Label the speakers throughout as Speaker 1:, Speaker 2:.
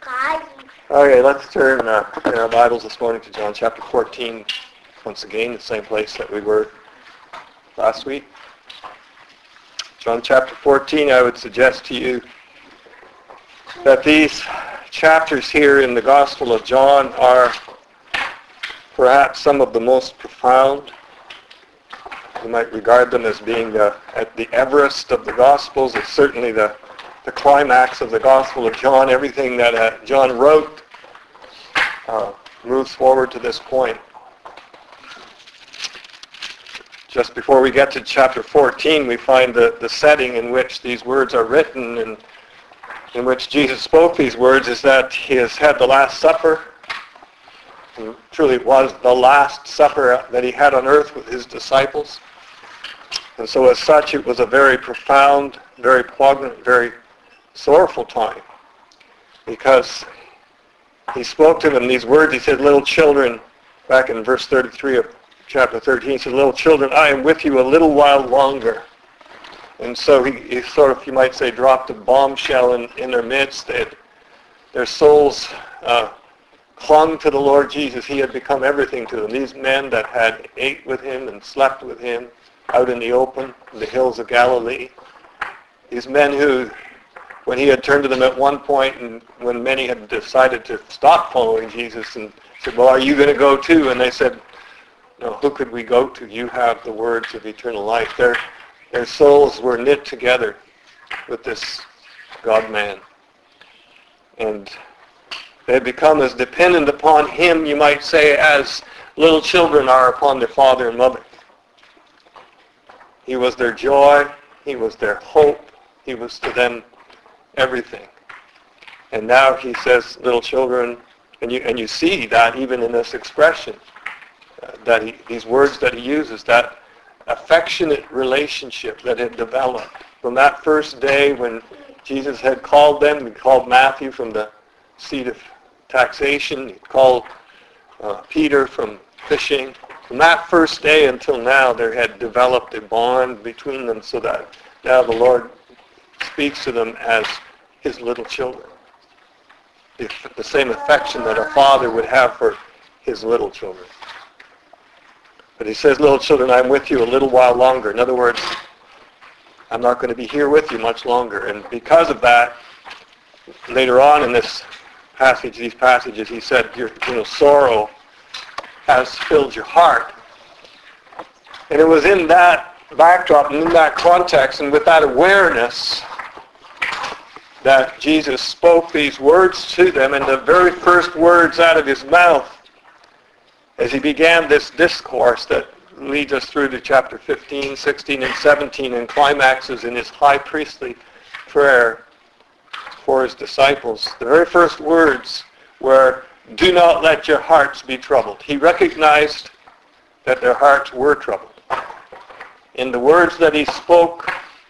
Speaker 1: Okay, let's turn in our Bibles this morning to John chapter 14. Once again, the same place that we were last week. John chapter 14, I would suggest to you that these chapters here in the Gospel of John are perhaps some of the most profound. You might regard them as being at the Everest of the Gospels. It's certainly the climax of the Gospel of John. Everything that John wrote moves forward to this point. Just before we get to chapter 14, we find the setting in which these words are written and in which Jesus spoke these words is that he has had the Last Supper. And truly it was the last supper that he had on earth with his disciples. And so as such, it was a very profound, very poignant, very sorrowful time, because he spoke to them these words. He said, little children, back in verse 33 of chapter 13, he said, little children, I am with you a little while longer. And so he sort of, you might say, dropped a bombshell in their midst. Their souls clung to the Lord Jesus. He had become everything to them. These men that had ate with him and slept with him out in the open, in the hills of Galilee. These men who, when he had turned to them at one point, and when many had decided to stop following Jesus, and said, well, are you going to go too? And they said, no, who could we go to? You have the words of eternal life. Their souls were knit together with this God-man. And they had become as dependent upon him, you might say, as little children are upon their father and mother. He was their joy. He was their hope. He was to them everything. And now he says, little children, and you see that even in this expression, these words that he uses, that affectionate relationship that had developed from that first day when Jesus had called them. He called Matthew from the seat of taxation. He called Peter from fishing. From that first day until now, there had developed a bond between them, so that now the Lord speaks to them as his little children. The same affection that a father would have for his little children. But he says, little children, I'm with you a little while longer. In other words, I'm not going to be here with you much longer. And because of that, later on in this passage, these passages, he said, sorrow has filled your heart. And it was in that backdrop and in that context and with that awareness that Jesus spoke these words to them, and the very first words out of his mouth as he began this discourse that leads us through to chapter 15, 16, and 17 and climaxes in his high priestly prayer for his disciples. The very first words were, do not let your hearts be troubled. He recognized that their hearts were troubled. And the words that he spoke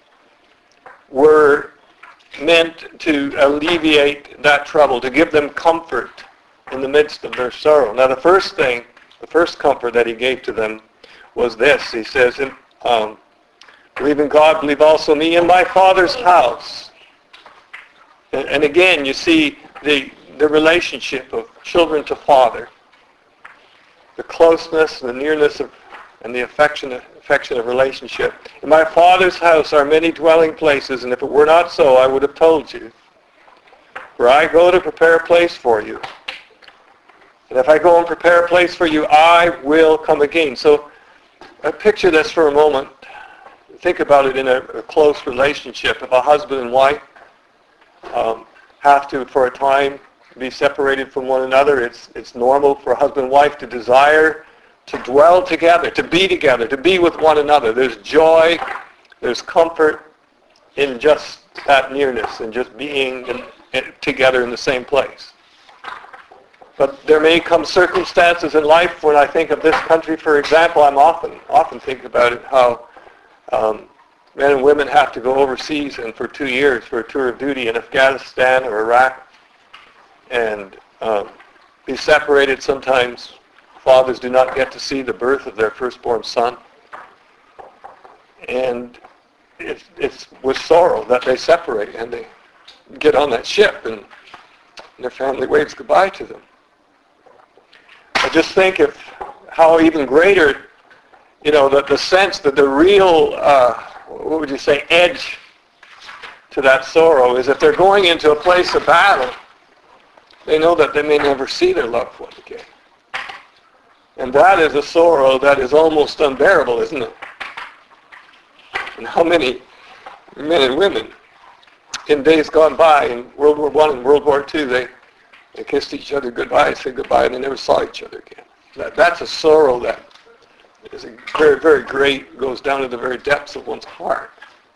Speaker 1: were meant to alleviate that trouble, to give them comfort in the midst of their sorrow. Now the first comfort that he gave to them was this. He says, believe in God, believe also me, in my Father's house. And again, you see the relationship of children to father, the closeness, the nearness of, and the affectionate relationship. In my Father's house are many dwelling places, and if it were not so, I would have told you. For I go to prepare a place for you. And if I go and prepare a place for you, I will come again. So picture this for a moment. Think about it in a close relationship. If a husband and wife have to, for a time, be separated from one another, it's normal for a husband and wife to desire to dwell together, to be with one another. There's joy, there's comfort in just that nearness and just being together in the same place. But there may come circumstances in life when I think of this country, for example, I'm often think about it, how men and women have to go overseas and for 2 years for a tour of duty in Afghanistan or Iraq and be separated. Sometimes fathers do not get to see the birth of their firstborn son. And it's with sorrow that they separate and they get on that ship and and their family waves goodbye to them. I just think of how even greater, the sense that the real, what would you say, edge to that sorrow is if they're going into a place of battle, they know that they may never see their loved one again. And that is a sorrow that is almost unbearable, isn't it? And how many men and women in days gone by, in World War I and World War II, they kissed each other goodbye, said goodbye, and they never saw each other again. That's a sorrow that is very, very great, goes down to the very depths of one's heart.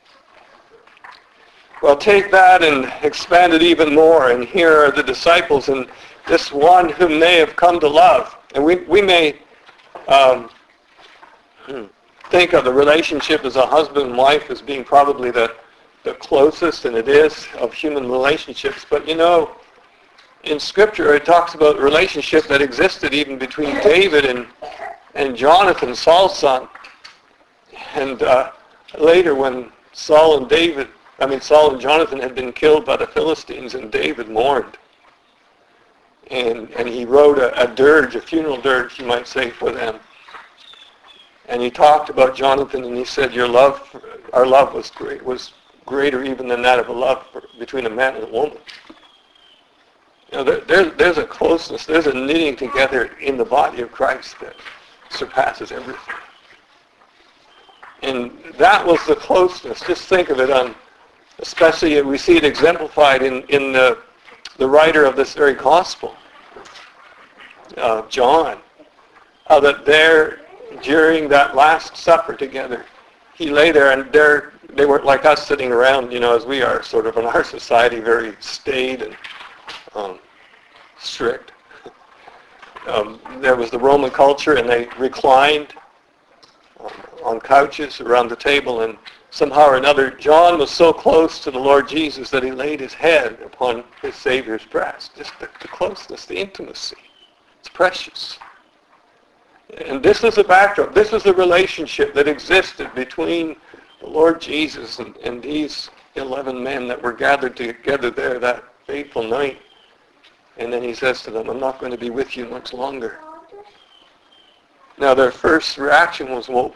Speaker 1: Well, take that and expand it even more, and here are the disciples, and this one whom they have come to love. And we may think of the relationship as a husband and wife as being probably the closest, and it is, of human relationships. But in Scripture it talks about a relationship that existed even between David and Jonathan, Saul's son. And later when Saul and Jonathan had been killed by the Philistines, and David mourned. And he wrote a dirge, a funeral dirge, you might say, for them. And he talked about Jonathan, and he said, our love was greater even than that of a love between a man and a woman. There's a closeness, there's a knitting together in the body of Christ that surpasses everything. And that was the closeness. Just think of it especially we see it exemplified in the writer of this very gospel, John, how that there, during that Last Supper together, he lay there, and they weren't like us sitting around, as we are sort of in our society, very staid and strict. There was the Roman culture, and they reclined on couches around the table, and somehow or another, John was so close to the Lord Jesus that he laid his head upon his Savior's breast. Just the closeness, the intimacy. It's precious. And this is the backdrop. This is the relationship that existed between the Lord Jesus and these 11 men that were gathered together there that fateful night. And then he says to them, I'm not going to be with you much longer. Now their first reaction was, well,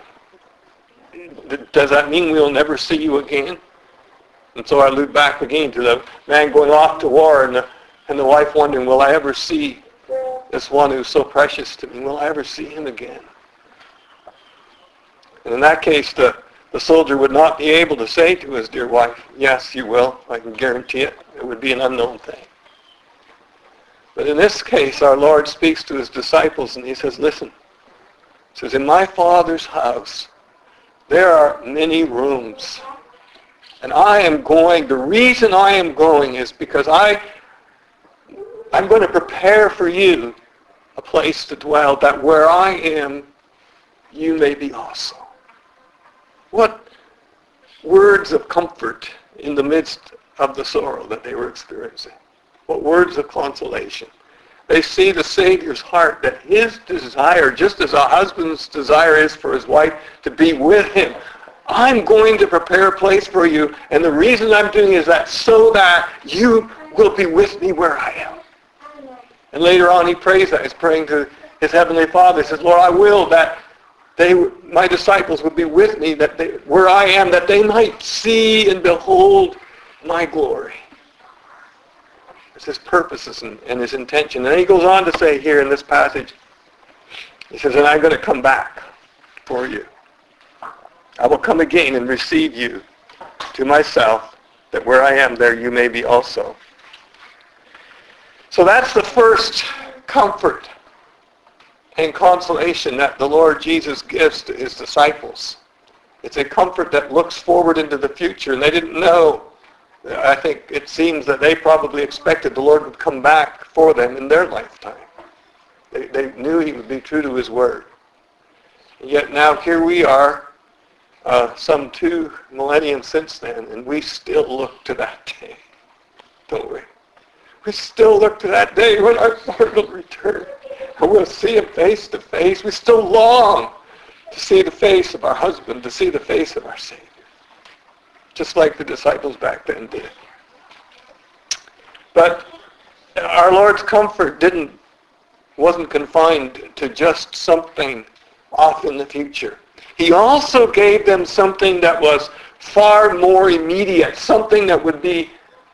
Speaker 1: does that mean we'll never see you again? And so I loop back again to the man going off to war and the wife wondering, will I ever see this one who's so precious to me? Will I ever see him again? And in that case, the soldier would not be able to say to his dear wife, yes, you will. I can guarantee it. It would be an unknown thing. But in this case, our Lord speaks to his disciples and he says, listen. He says, in my Father's house, there are many rooms. And the reason I am going is because I'm going to prepare for you a place to dwell, that where I am, you may be also. What words of comfort in the midst of the sorrow that they were experiencing. What words of consolation. They see the Savior's heart, that his desire, just as a husband's desire is for his wife to be with him, I'm going to prepare a place for you, and the reason I'm doing is that so that you will be with me where I am. And later on he prays that. He's praying to his Heavenly Father. He says, Lord, I will that my disciples would be with me, where I am, that they might see and behold my glory. It's his purposes and his intention. And then he goes on to say here in this passage, he says, and I'm going to come back for you. I will come again and receive you to myself, that where I am, there you may be also. So that's the first comfort and consolation that the Lord Jesus gives to his disciples. It's a comfort that looks forward into the future, and they didn't know. I think it seems that they probably expected the Lord would come back for them in their lifetime. They knew he would be true to his word. And yet now here we are, some 2 millennia since then, and we still look to that day, don't we? We still look to that day when our Lord will return, and we'll see him face to face. We still long to see the face of our husband, to see the face of our Savior, just like the disciples back then did. But Our Lord's comfort wasn't confined to just something off in the future. He also gave them something that was far more immediate, something that would be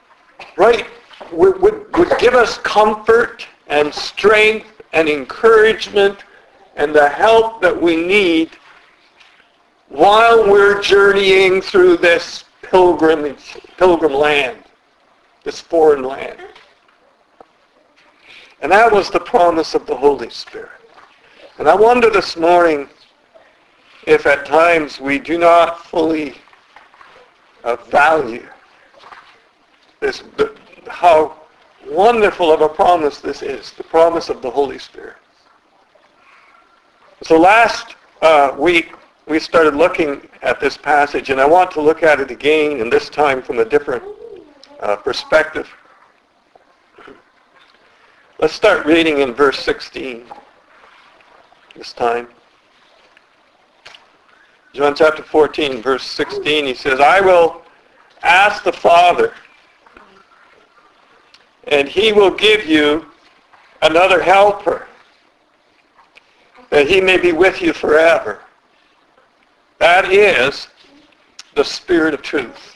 Speaker 1: would give us comfort and strength and encouragement and the help that we need while we're journeying through this pilgrim land, this foreign land. And that was the promise of the Holy Spirit. And I wonder this morning if at times we do not fully value this, how wonderful of a promise this is, the promise of the Holy Spirit. So last week we started looking at this passage, and I want to look at it again, and this time from a different perspective. Let's start reading in verse 16 this time. John chapter 14, verse 16, he says, I will ask the Father, and he will give you another helper, that he may be with you forever. That is the Spirit of truth,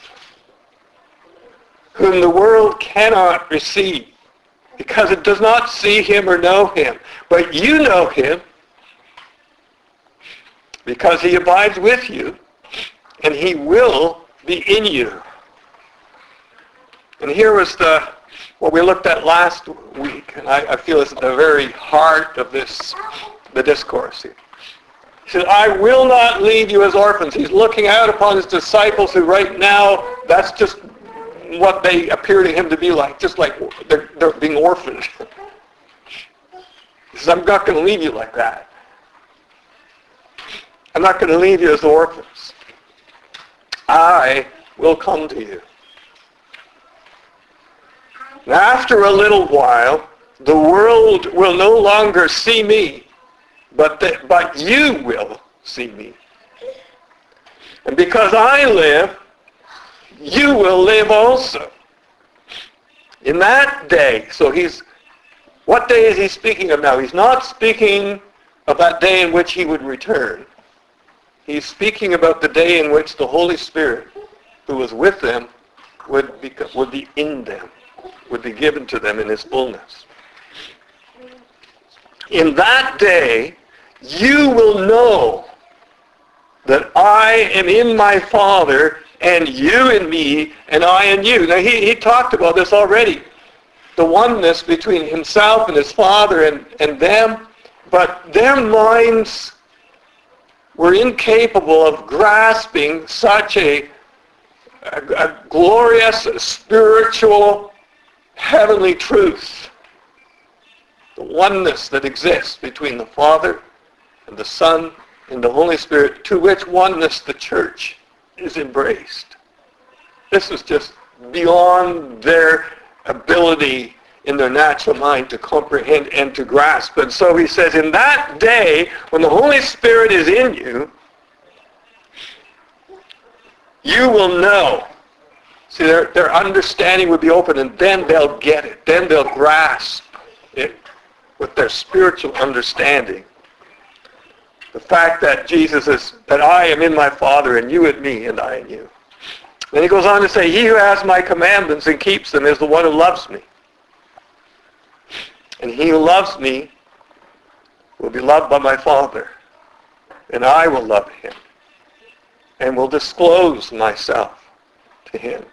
Speaker 1: whom the world cannot receive, because it does not see him or know him. But you know him, because he abides with you, and he will be in you. And here was what we looked at last week, and I feel it's at the very heart of the discourse here. He said, I will not leave you as orphans. He's looking out upon his disciples who right now, that's just what they appear to him to be like, just like they're being orphaned. He says, I'm not going to leave you like that. I'm not going to leave you as orphans. I will come to you. And after a little while, the world will no longer see me, but you will see me. And because I live, you will live also. In that day, so what day is he speaking of now? He's not speaking of that day in which he would return. He's speaking about the day in which the Holy Spirit, who was with them, would be in them, would be given to them in his fullness. In that day, you will know that I am in my Father, and you in me, and I in you. Now, he talked about this already, the oneness between himself and his Father and them, but their minds were incapable of grasping such a glorious, spiritual, heavenly truth. The oneness that exists between the Father and the Son and the Holy Spirit, to which oneness the church is embraced. This was just beyond their ability in their natural mind to comprehend and to grasp. And so he says, in that day, when the Holy Spirit is in you, you will know. See, their understanding would be open, and then they'll get it. Then they'll grasp it with their spiritual understanding. The fact that Jesus is, that I am in my Father, and you in me, and I in you. Then he goes on to say, he who has my commandments and keeps them is the one who loves me. And he who loves me will be loved by my Father, and I will love him, and will disclose myself to him.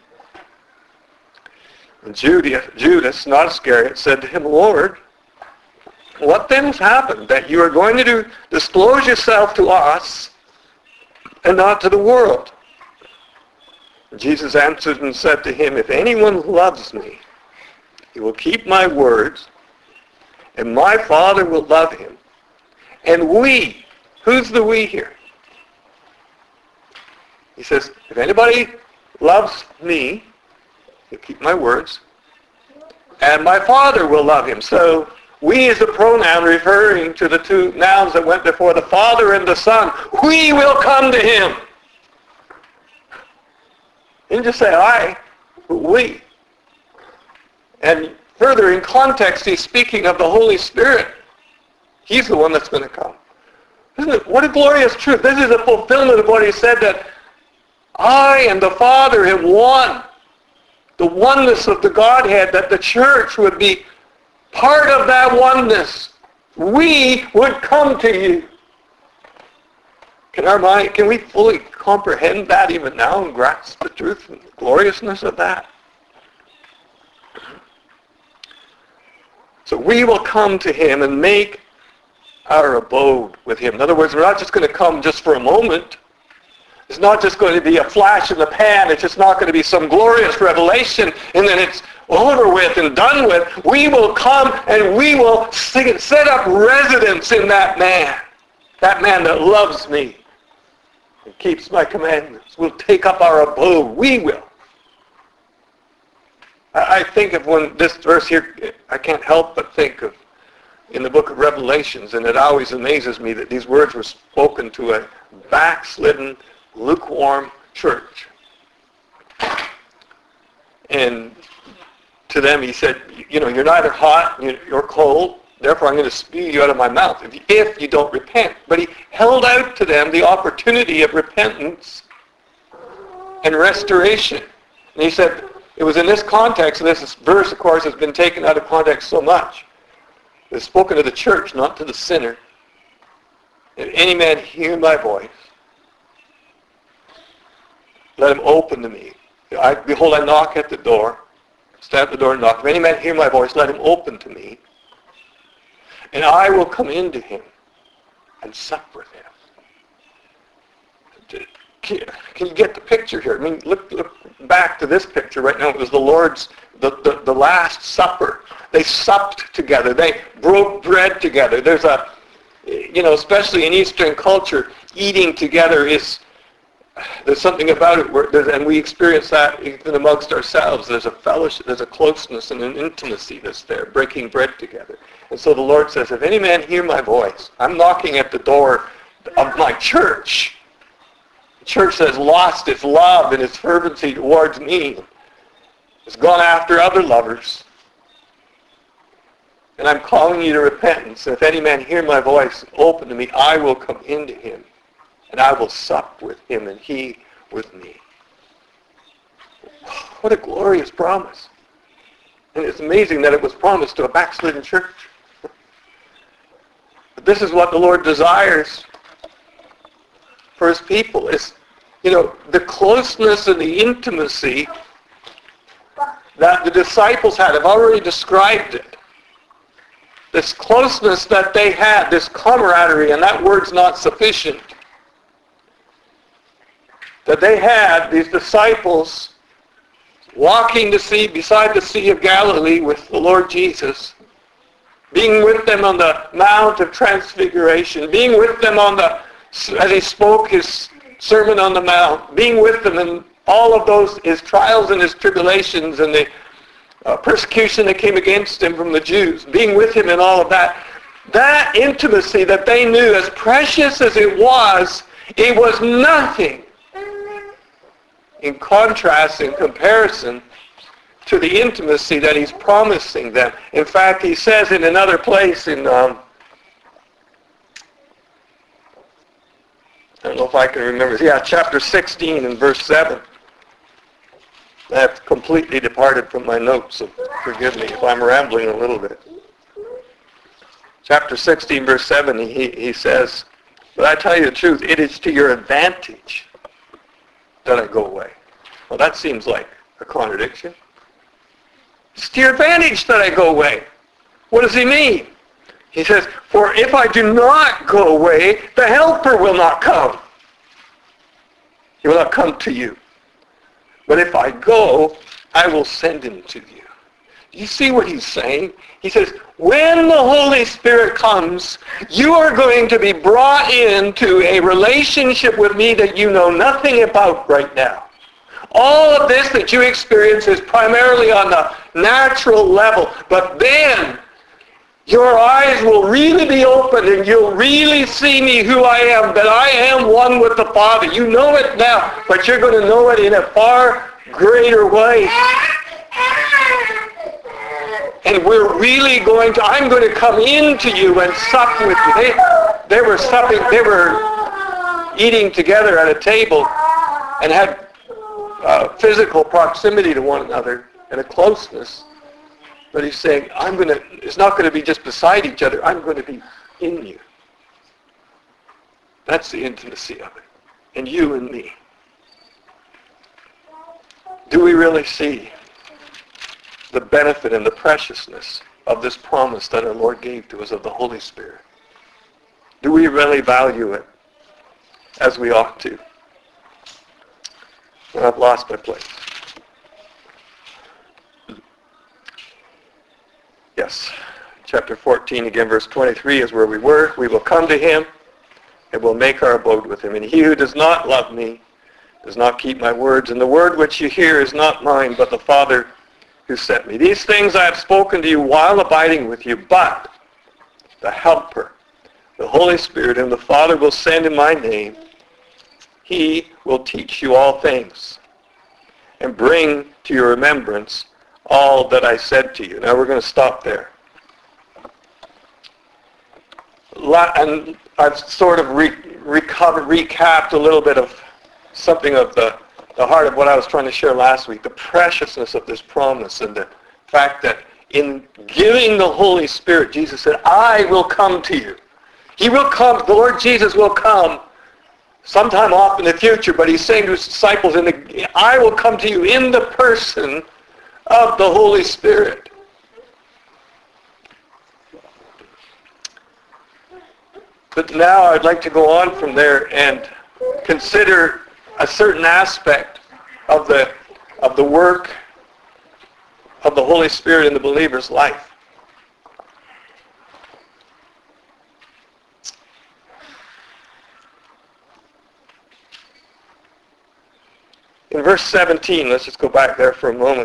Speaker 1: And Judas, not Iscariot, said to him, Lord, what then has happened that you are going to disclose yourself to us and not to the world? And Jesus answered and said to him, if anyone loves me, he will keep my words, and my Father will love him. And we, who's the we here? He says, if anybody loves me, he'll keep my words, and my Father will love him. So we is a pronoun referring to the two nouns that went before, the Father and the Son. We will come to him. He didn't just say I, but we. And Further, in context, he's speaking of the Holy Spirit. He's the one that's going to come. Isn't it? What a glorious truth. This is a fulfillment of what he said, that I and the Father have one. The oneness of the Godhead, that the church would be part of that oneness. We would come to you. Can we fully comprehend that even now and grasp the truth and the gloriousness of that? So we will come to him and make our abode with him. In other words, we're not just going to come just for a moment. It's not just going to be a flash in the pan. It's just not going to be some glorious revelation and then it's over with and done with. We will come and we will set up residence in that man that loves me and keeps my commandments. We'll take up our abode. We will. I think of when this verse here, I can't help but think of in the book of Revelations, and it always amazes me that these words were spoken to a backslidden, lukewarm church. And to them he said, you're neither hot nor cold, therefore I'm going to spew you out of my mouth if you don't repent. But he held out to them the opportunity of repentance and restoration. And he said, it was in this context, and this verse, of course, has been taken out of context so much. It's spoken to the church, not to the sinner. If any man hear my voice, let him open to me. Behold, I knock at the door. Stand at the door and knock. If any man hear my voice, let him open to me. And I will come into him and sup with him. Can you get the picture here? I mean, look back to this picture right now. It was the Lord's, the Last Supper. They supped together. They broke bread together. There's especially in Eastern culture, eating together there's something about it, and we experience that even amongst ourselves. There's a fellowship, there's a closeness and an intimacy that's there, breaking bread together. And so the Lord says, if any man hear my voice, I'm knocking at the door of my church. The church has lost its love and its fervency towards me. It's gone after other lovers. And I'm calling you to repentance. If any man hear my voice, open to me, I will come into him. And I will sup with him and he with me. What a glorious promise. And it's amazing that it was promised to a backslidden church. But this is what the Lord desires for his people. Is, the closeness and the intimacy that the disciples had. I've already described it. This closeness that they had, this camaraderie, and that word's not sufficient. That they had, these disciples, walking beside the Sea of Galilee with the Lord Jesus, being with them on the Mount of Transfiguration, being with them as he spoke his Sermon on the Mount, being with them in all of his trials and his tribulations and the persecution that came against him from the Jews, being with him in all of that. That intimacy that they knew, as precious as it was nothing in contrast, in comparison to the intimacy that he's promising them. In fact, he says in another place in, I don't know if I can remember, chapter 16 and verse 7. I have completely departed from my notes, so forgive me if I'm rambling a little bit. Chapter 16, verse 7, he says, but I tell you the truth, it is to your advantage that I go away. Well, that seems like a contradiction. It's to your advantage that I go away. What does he mean? He says, for if I do not go away, the Helper will not come. He will not come to you. But if I go, I will send him to you. Do you see what he's saying? He says, when the Holy Spirit comes, you are going to be brought into a relationship with me that you know nothing about right now. All of this that you experience is primarily on the natural level. But then, your eyes will really be open and you'll really see me who I am, that I am one with the Father. You know it now, but you're going to know it in a far greater way. And I'm going to come into you and sup with you. They were eating together at a table and had physical proximity to one another and a closeness. But he's saying, it's not going to be just beside each other. I'm going to be in you. That's the intimacy of it. And you and me. Do we really see the benefit and the preciousness of this promise that our Lord gave to us of the Holy Spirit? Do we really value it as we ought to? And I've lost my place. Yes. Chapter 14, again, verse 23 is where we were. We will come to him and will make our abode with him. And he who does not love me does not keep my words. And the word which you hear is not mine, but the Father who sent me. These things I have spoken to you while abiding with you, but the Helper, the Holy Spirit, whom the Father will send in my name, he will teach you all things and bring to your remembrance all that I said to you. Now we're going to stop there. And I've sort of recapped a little bit of something of the heart of what I was trying to share last week, the preciousness of this promise and the fact that in giving the Holy Spirit, Jesus said, I will come to you. He will come, the Lord Jesus will come sometime off in the future, but he's saying to his disciples, I will come to you in the person of the Holy Spirit. But now I'd like to go on from there and consider a certain aspect of the work of the Holy Spirit in the believer's life. In verse 17, let's just go back there for a moment.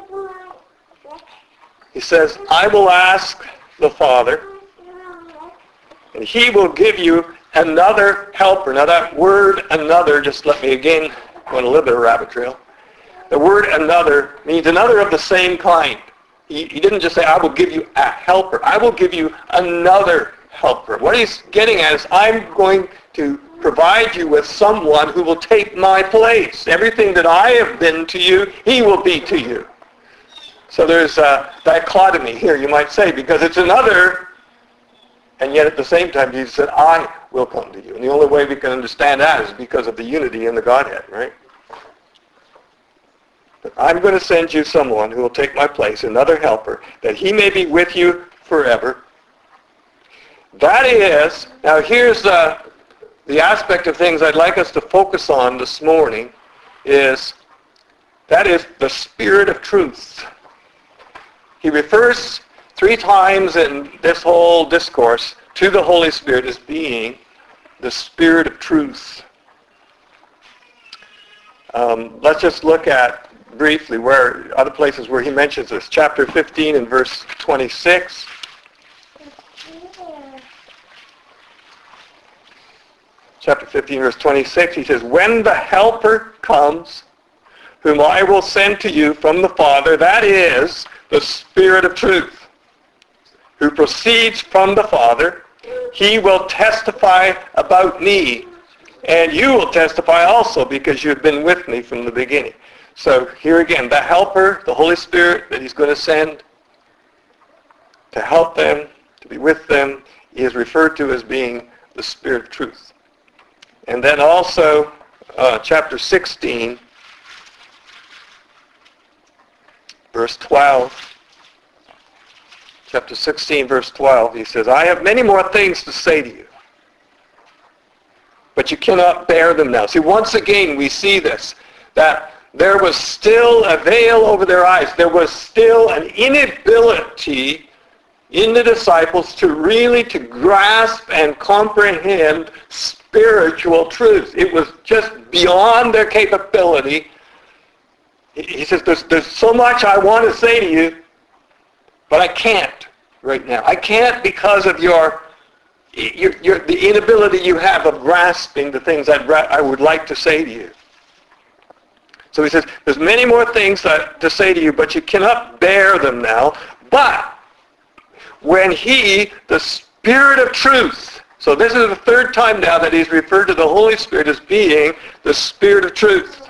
Speaker 1: He says, I will ask the Father, and he will give you another helper. Now that word another, just let me again go on a little bit of a rabbit trail. The word another means another of the same kind. He didn't just say, I will give you a helper. I will give you another helper. What he's getting at is, I'm going to provide you with someone who will take my place. Everything that I have been to you, he will be to you. So there's a dichotomy here, you might say, because it's another, and yet at the same time Jesus said, I will come to you. And the only way we can understand that is because of the unity in the Godhead, right? But I'm going to send you someone who will take my place, another helper, that he may be with you forever. That is, now here's the aspect of things I'd like us to focus on this morning, that is the Spirit of truth. He refers 3 times in this whole discourse to the Holy Spirit as being the Spirit of truth. Let's just look at briefly where other places where he mentions this. Chapter 15 and verse 26. Chapter 15, verse 26, he says, when the Helper comes, whom I will send to you from the Father, that is the Spirit of truth, who proceeds from the Father, he will testify about me, and you will testify also because you've been with me from the beginning. So here again, the Helper, the Holy Spirit that he's going to send to help them, to be with them, he is referred to as being the Spirit of truth. And then also, chapter 16, verse 12. Chapter 16, verse 12, he says, I have many more things to say to you, but you cannot bear them now. See, once again, we see this, that there was still a veil over their eyes. There was still an inability in the disciples to really grasp and comprehend spiritual truth. It was just beyond their capability. He says, there's so much I want to say to you, but I can't right now. I can't because of the inability you have of grasping the things I would like to say to you. So he says, there's many more things to say to you, but you cannot bear them now. But when he, the Spirit of truth, so this is the third time now that he's referred to the Holy Spirit as being the Spirit of truth.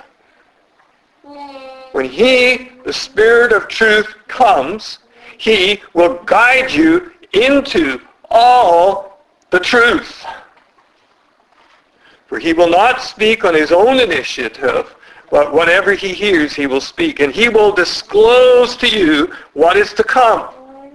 Speaker 1: When he, the Spirit of truth, comes, he will guide you into all the truth. For he will not speak on his own initiative, but whatever he hears, he will speak. And he will disclose to you what is to come.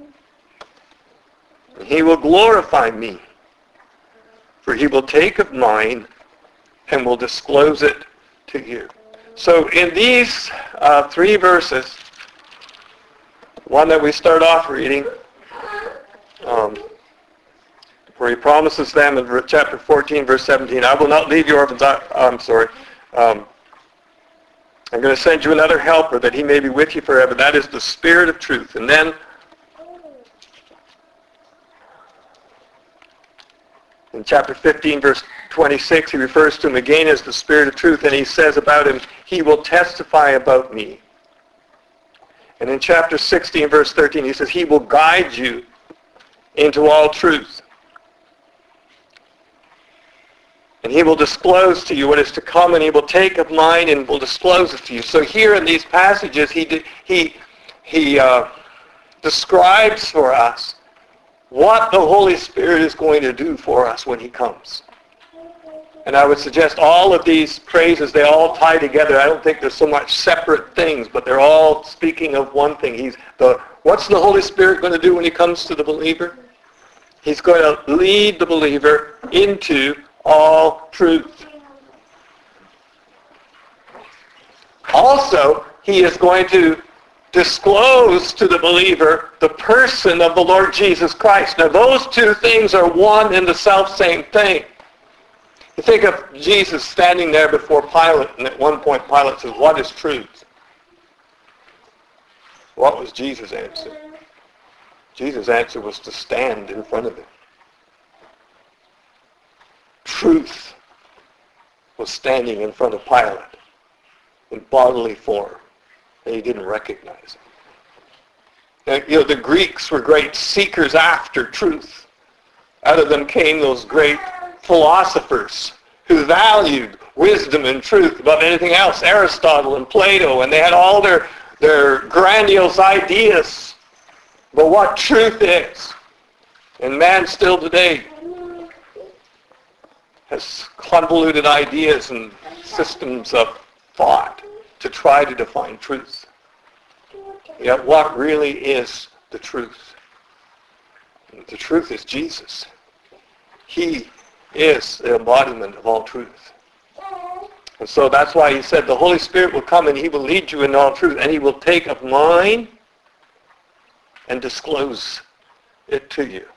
Speaker 1: And he will glorify me. For he will take of mine and will disclose it to you. So in these 3 verses, one that we start off reading, where he promises them in chapter 14, verse 17, I will not leave you orphans. I'm going to send you another helper that he may be with you forever. That is the Spirit of truth. And then in chapter 15, verse 26, he refers to him again as the Spirit of truth, and he says about him, he will testify about me. And in chapter 16, verse 13, he says, he will guide you into all truth. And he will disclose to you what is to come, and he will take of mine and will disclose it to you. So here in these passages, he describes for us what the Holy Spirit is going to do for us when he comes. And I would suggest all of these phrases, they all tie together. I don't think there's so much separate things, but they're all speaking of one thing. What's the Holy Spirit going to do when he comes to the believer? He's going to lead the believer into all truth. Also, he is going to disclose to the believer the person of the Lord Jesus Christ. Now, those two things are one and the self-same thing. You think of Jesus standing there before Pilate, and at one point Pilate says, what is truth? What was Jesus' answer? Jesus' answer was to stand in front of him. Truth was standing in front of Pilate in bodily form, and he didn't recognize it. And, the Greeks were great seekers after truth. Out of them came those great philosophers who valued wisdom and truth above anything else, Aristotle and Plato, and they had all their grandiose ideas about what truth is. And man still today has convoluted ideas and systems of thought to try to define truth. Yet what really is the truth? The truth is Jesus. He is the embodiment of all truth. And so that's why he said the Holy Spirit will come and he will lead you in all truth, and he will take of mine and disclose it to you.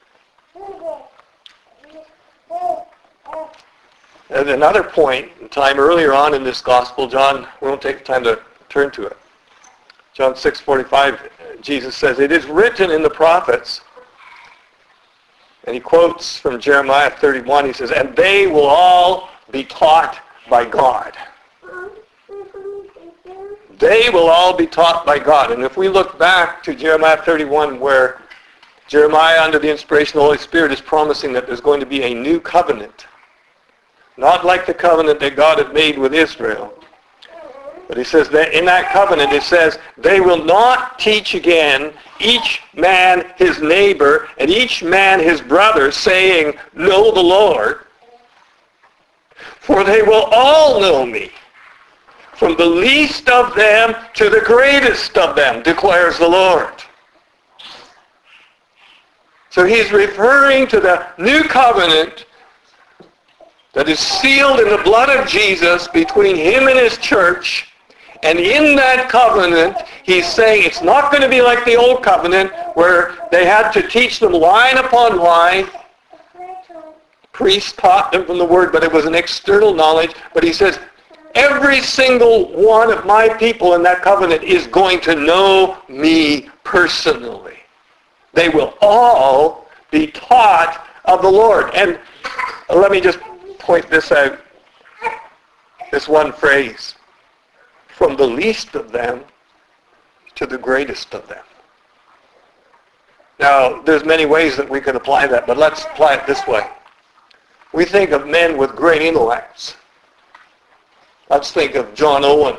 Speaker 1: At another point in time earlier on in this gospel, John, we won't take the time to turn to it. John 6:45, Jesus says, it is written in the prophets, and he quotes from Jeremiah 31, he says, and they will all be taught by God. They will all be taught by God. And if we look back to Jeremiah 31, where Jeremiah, under the inspiration of the Holy Spirit, is promising that there's going to be a new covenant. Not like the covenant that God had made with Israel. But he says that in that covenant, it says, they will not teach again each man his neighbor and each man his brother, saying, know the Lord. For they will all know me, from the least of them to the greatest of them, declares the Lord. So he's referring to the new covenant that is sealed in the blood of Jesus between him and his church. And in that covenant, he's saying it's not going to be like the old covenant where they had to teach them line upon line. Priests taught them from the word, but it was an external knowledge. But he says, every single one of my people in that covenant is going to know me personally. They will all be taught of the Lord. And let me just point this out. This one phrase. From the least of them to the greatest of them. Now, there's many ways that we can apply that, but let's apply it this way. We think of men with great intellects. Let's think of John Owen.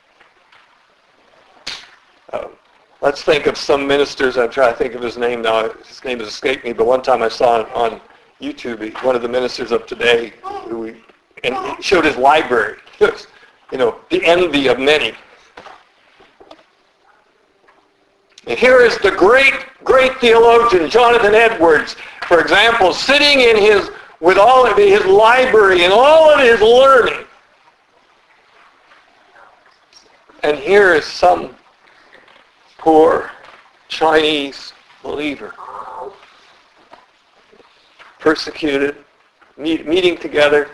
Speaker 1: Let's think of some ministers. I'm trying to think of his name now. His name has escaped me, but one time I saw it on YouTube, one of the ministers of today, and he showed his library. The envy of many. And here is the great theologian, Jonathan Edwards, for example, sitting with all of his library and all of his learning. And here is some poor Chinese believer, persecuted, meeting together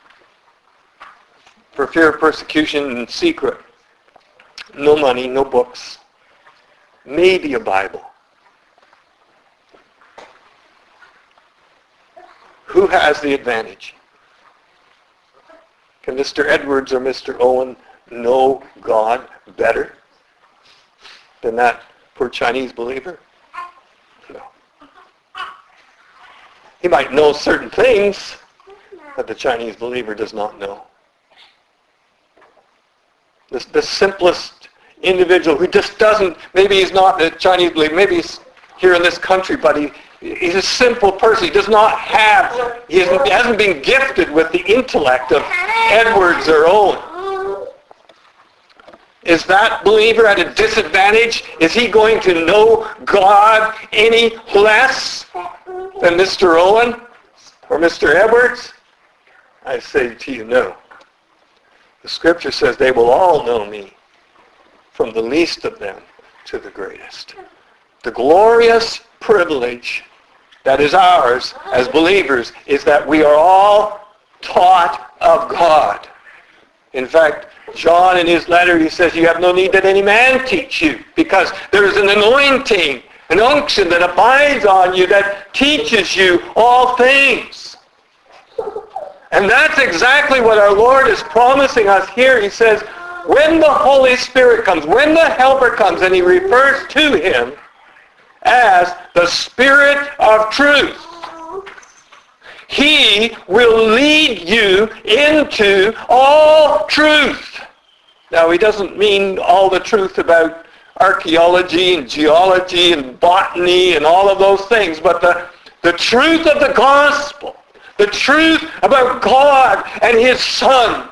Speaker 1: for fear of persecution in secret. No money, no books, maybe a Bible. Who has the advantage? Can Mr. Edwards or Mr. Owen know God better than that poor Chinese believer? No. He might know certain things that the Chinese believer does not know. The simplest individual who just doesn't, maybe he's not a Chinese believer, maybe he's here in this country, but he's a simple person. He does not have, he hasn't been gifted with the intellect of Edwards or Owen. Is that believer at a disadvantage? Is he going to know God any less than Mr. Owen or Mr. Edwards? I say to you, no. The Scripture says they will all know me, from the least of them to the greatest. The glorious privilege that is ours as believers is that we are all taught of God. In fact, John in his letter, he says, you have no need that any man teach you, because there is an anointing, an unction that abides on you that teaches you all things. And that's exactly what our Lord is promising us here. He says, when the Holy Spirit comes, when the Helper comes, and he refers to him as the Spirit of truth, he will lead you into all truth. Now, he doesn't mean all the truth about archaeology and geology and botany and all of those things, but the truth of the gospel, the truth about God and his Son.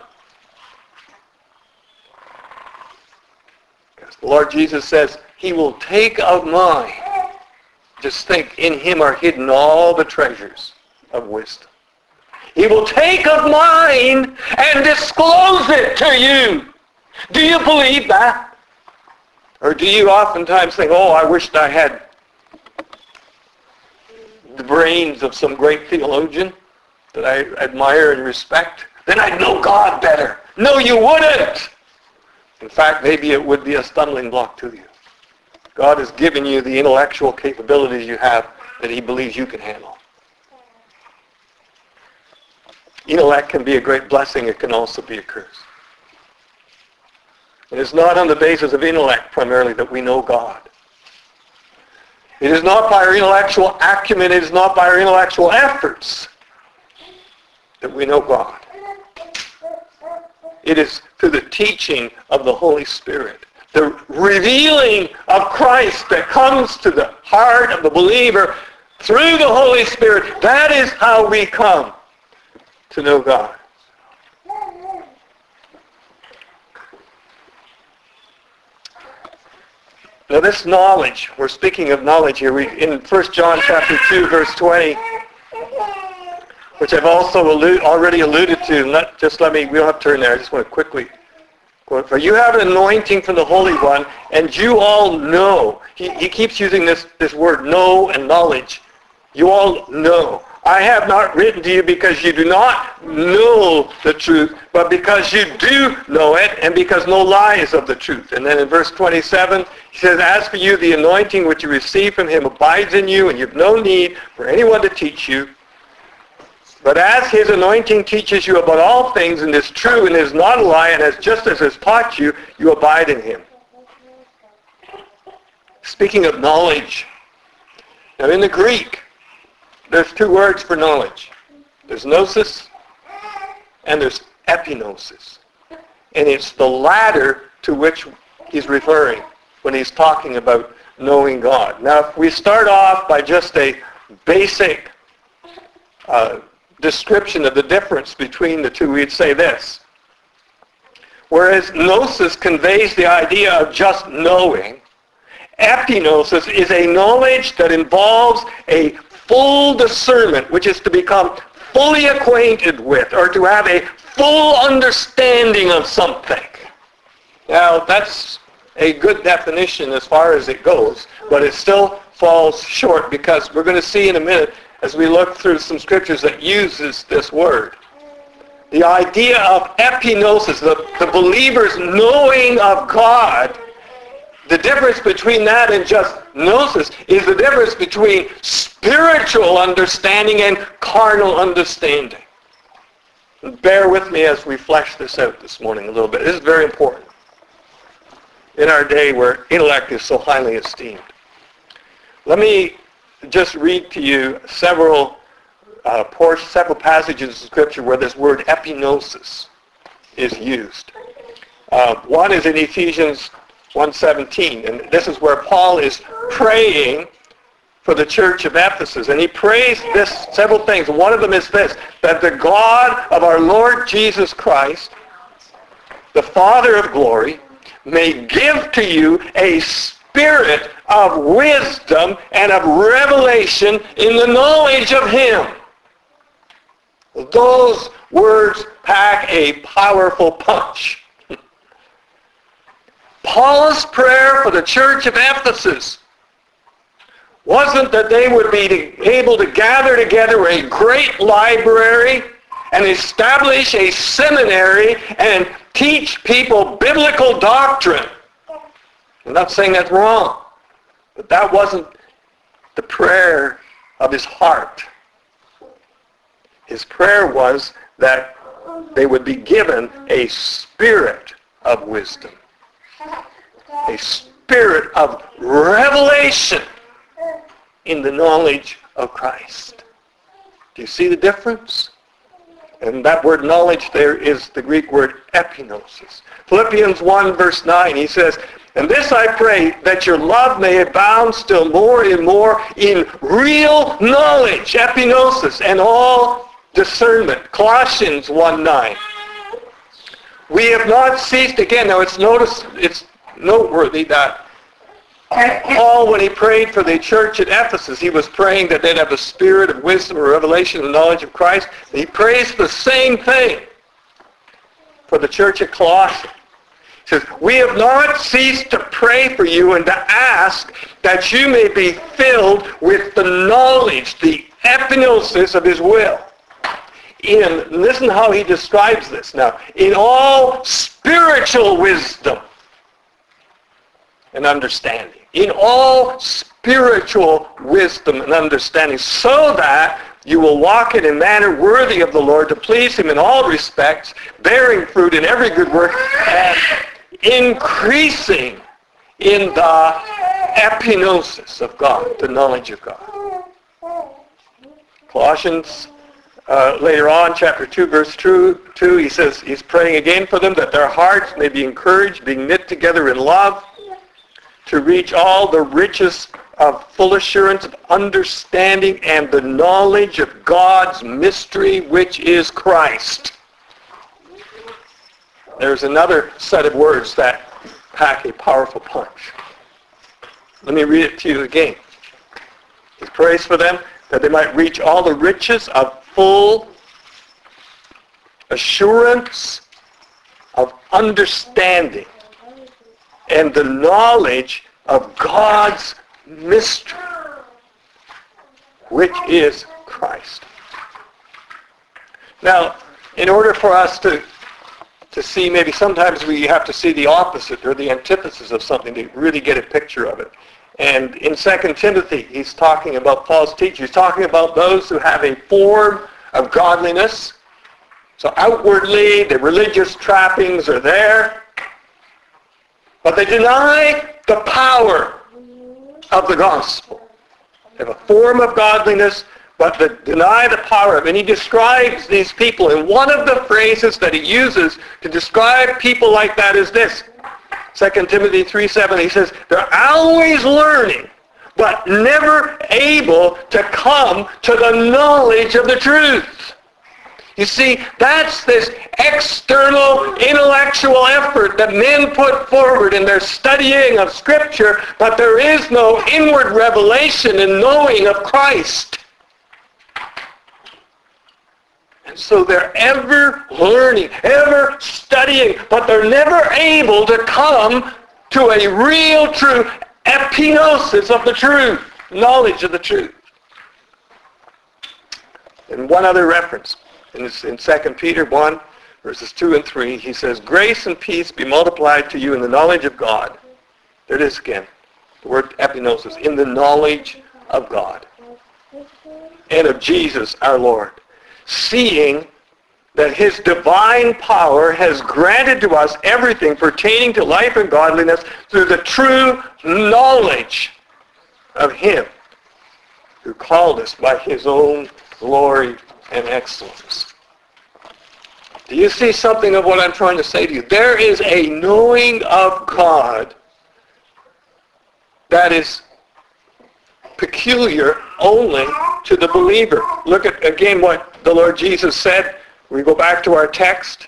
Speaker 1: Because the Lord Jesus says, he will take of mine. Just think, in him are hidden all the treasures of wisdom. He will take of mine and disclose it to you. Do you believe that? Or do you oftentimes think, oh, I wished I had the brains of some great theologian that I admire and respect? Then I'd know God better. No, you wouldn't. In fact, maybe it would be a stumbling block to you. God has given you the intellectual capabilities you have that he believes you can handle. Intellect can be a great blessing. It can also be a curse. It is not on the basis of intellect primarily that we know God. It is not by our intellectual acumen, it is not by our intellectual efforts that we know God. It is through the teaching of the Holy Spirit, the revealing of Christ that comes to the heart of the believer through the Holy Spirit. That is how we come to know God. Now this knowledge, we're speaking of knowledge here. In 1 John chapter 2, verse 20, which I've also already alluded to. We don't have to turn there. I just want to quickly quote. For you have an anointing from the Holy One, and you all know. He keeps using this word, know and knowledge. You all know. I have not written to you because you do not know the truth, but because you do know it, and because no lie is of the truth. And then in verse 27, he says, as for you, the anointing which you receive from him abides in you, and you have no need for anyone to teach you. But as his anointing teaches you about all things, and is true, and is not a lie, and as just as has taught you, you abide in him. Speaking of knowledge, Now in the Greek, there's two words for knowledge. There's gnosis and there's epignosis. And it's the latter to which he's referring when he's talking about knowing God. Now if we start off by just a basic description of the difference between the two, we'd say this. Whereas gnosis conveys the idea of just knowing, epignosis is a knowledge that involves a full discernment, which is to become fully acquainted with or to have a full understanding of something. Now, that's a good definition as far as it goes, but it still falls short because we're going to see in a minute as we look through some scriptures that uses this word. The idea of epignosis, the believer's knowing of God, the difference between that and just gnosis is the difference between spiritual understanding and carnal understanding. Bear with me as we flesh this out this morning a little bit. This is very important in our day where intellect is so highly esteemed. Let me just read to you several passages of Scripture where this word epignosis is used. One is in Ephesians 1:17, and this is where Paul is praying for the church of Ephesus. And he prays this, several things. One of them is this, that the God of our Lord Jesus Christ, the Father of glory, may give to you a spirit of wisdom and of revelation in the knowledge of him. Those words pack a powerful punch. Paul's prayer for the church of Ephesus wasn't that they would be able to gather together a great library and establish a seminary and teach people biblical doctrine. I'm not saying that's wrong, but that wasn't the prayer of his heart. His prayer was that they would be given a spirit of wisdom, a spirit of revelation in the knowledge of Christ. Do you see the difference? And that word knowledge there is the Greek word epignosis. Philippians 1 verse 9, he says, and this I pray, that your love may abound still more and more in real knowledge, epignosis, and all discernment. Colossians 1:9. We have not ceased, again, now it's noteworthy that Paul, when he prayed for the church at Ephesus, he was praying that they'd have a spirit of wisdom, or revelation, and knowledge of Christ. And he prays the same thing for the church at Colossae. He says, we have not ceased to pray for you and to ask that you may be filled with the knowledge, the epignosis of his will. Listen how he describes this now. In all spiritual wisdom and understanding. In all spiritual wisdom and understanding, so that you will walk in a manner worthy of the Lord, to please him in all respects, bearing fruit in every good work, and increasing in the epignosis of God, the knowledge of God. Colossians, later on, chapter 2, verse 2, he says, he's praying again for them, that their hearts may be encouraged, being knit together in love, to reach all the riches of full assurance of understanding and the knowledge of God's mystery, which is Christ. There's another set of words that pack a powerful punch. Let me read it to you again. He prays for them that they might reach all the riches of full assurance of understanding and the knowledge of God's mystery, which is Christ. Now, in order for us to see, maybe sometimes we have to see the opposite or the antithesis of something to really get a picture of it. And in 2 Timothy, he's talking about Paul's teaching. He's talking about those who have a form of godliness. So outwardly, the religious trappings are there, but they deny the power of the gospel. They have a form of godliness, but they deny the power of it. And he describes these people. And one of the phrases that he uses to describe people like that is this. 2 Timothy 3:7, he says, they're always learning, but never able to come to the knowledge of the truth. You see, that's this external intellectual effort that men put forward in their studying of Scripture, but there is no inward revelation and knowing of Christ. And so they're ever learning, ever studying, but they're never able to come to a real true epignosis of the truth, knowledge of the truth. And one other reference. In 2 Peter 1, verses 2 and 3, he says, grace and peace be multiplied to you in the knowledge of God. There it is again. The word epignosis, in the knowledge of God. And of Jesus our Lord. Seeing that his divine power has granted to us everything pertaining to life and godliness through the true knowledge of him who called us by his own glory and excellence. Do you see something of what I'm trying to say to you? There is a knowing of God that is peculiar only to the believer. Look at again what the Lord Jesus said. We go back to our text,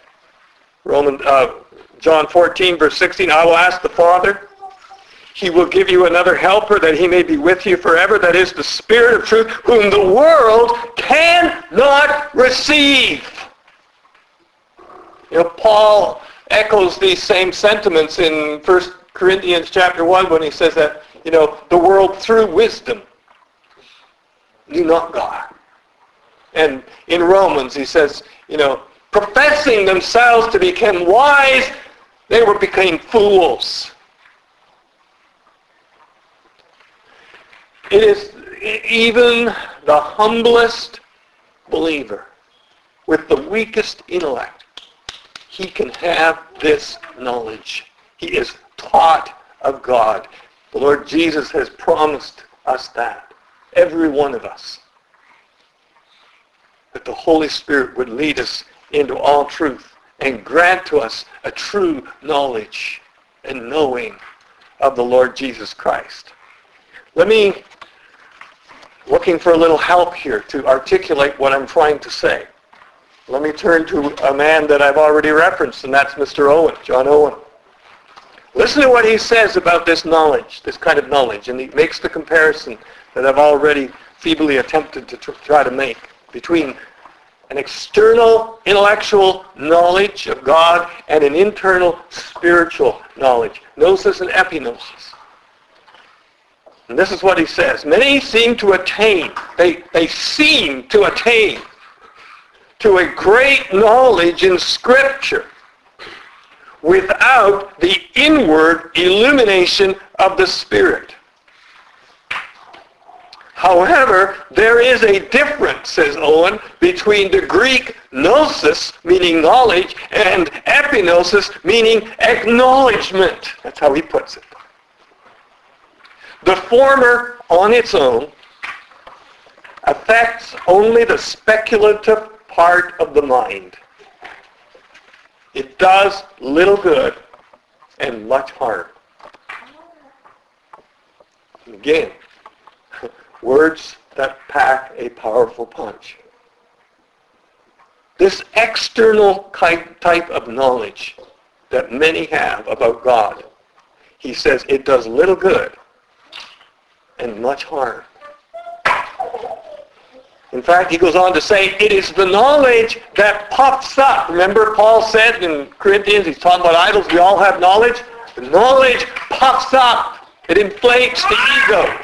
Speaker 1: John 14, verse 16. I will ask the Father. He will give you another helper that he may be with you forever. That is the Spirit of truth, whom the world cannot receive. You know, Paul echoes these same sentiments in 1 Corinthians chapter 1 when he says that, you know, the world through wisdom knew not God. And in Romans he says, you know, professing themselves to become wise, they became fools. It is even the humblest believer with the weakest intellect. He can have this knowledge. He is taught of God. The Lord Jesus has promised us that. Every one of us. That the Holy Spirit would lead us into all truth and grant to us a true knowledge and knowing of the Lord Jesus Christ. Looking for a little help here to articulate what I'm trying to say. Let me turn to a man that I've already referenced, and that's Mr. Owen, John Owen. Listen to what he says about this knowledge, this kind of knowledge, and he makes the comparison that I've already feebly attempted to try to make between an external intellectual knowledge of God and an internal spiritual knowledge. Gnosis and epignosis. And this is what he says. Many seem to attain, they seem to attain to a great knowledge in Scripture without the inward illumination of the Spirit. However, there is a difference, says Owen, between the Greek gnosis, meaning knowledge, and epignosis, meaning acknowledgement. That's how he puts it. The former, on its own, affects only the speculative part of the mind. It does little good and much harm. Again, words that pack a powerful punch. This external type of knowledge that many have about God, he says it does little good and much harm. In fact, he goes on to say, it is the knowledge that puffs up. Remember, Paul said in Corinthians, he's talking about idols, we all have knowledge. The knowledge puffs up. It inflates the ego.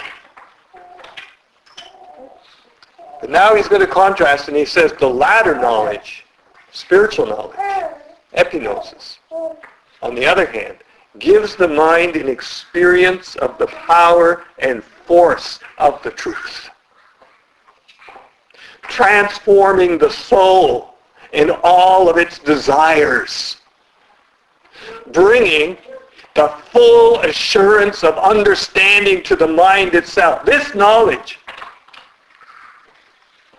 Speaker 1: But now he's going to contrast, and he says the latter knowledge, spiritual knowledge, epignosis, on the other hand, gives the mind an experience of the power and force of the truth, transforming the soul in all of its desires, bringing the full assurance of understanding to the mind itself. This knowledge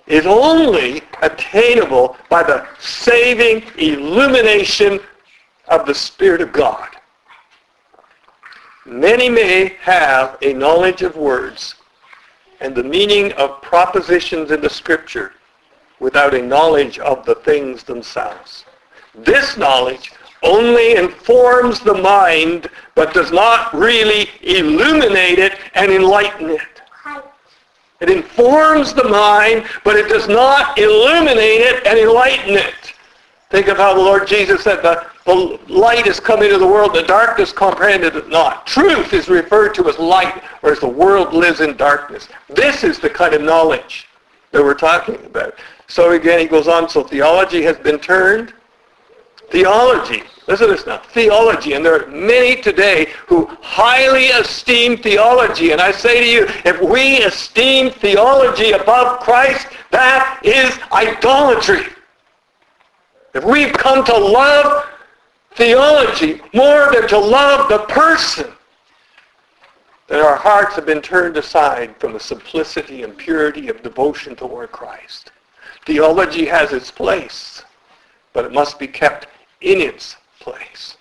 Speaker 1: is only attainable by the saving illumination of the Spirit of God. Many may have a knowledge of words and the meaning of propositions in the Scripture without a knowledge of the things themselves. This knowledge only informs the mind, but does not really illuminate it and enlighten it. It informs the mind, but it does not illuminate it and enlighten it. Think of how the Lord Jesus said that the light is come into the world, the darkness comprehended it not. Truth is referred to as light, whereas the world lives in darkness. This is the kind of knowledge that we're talking about. So again, he goes on, so theology has been turned. Theology, listen to this now, theology, and there are many today who highly esteem theology, and I say to you, if we esteem theology above Christ, that is idolatry. If we've come to love theology more than to love the person, then our hearts have been turned aside from the simplicity and purity of devotion toward Christ. Theology has its place, but it must be kept in its place.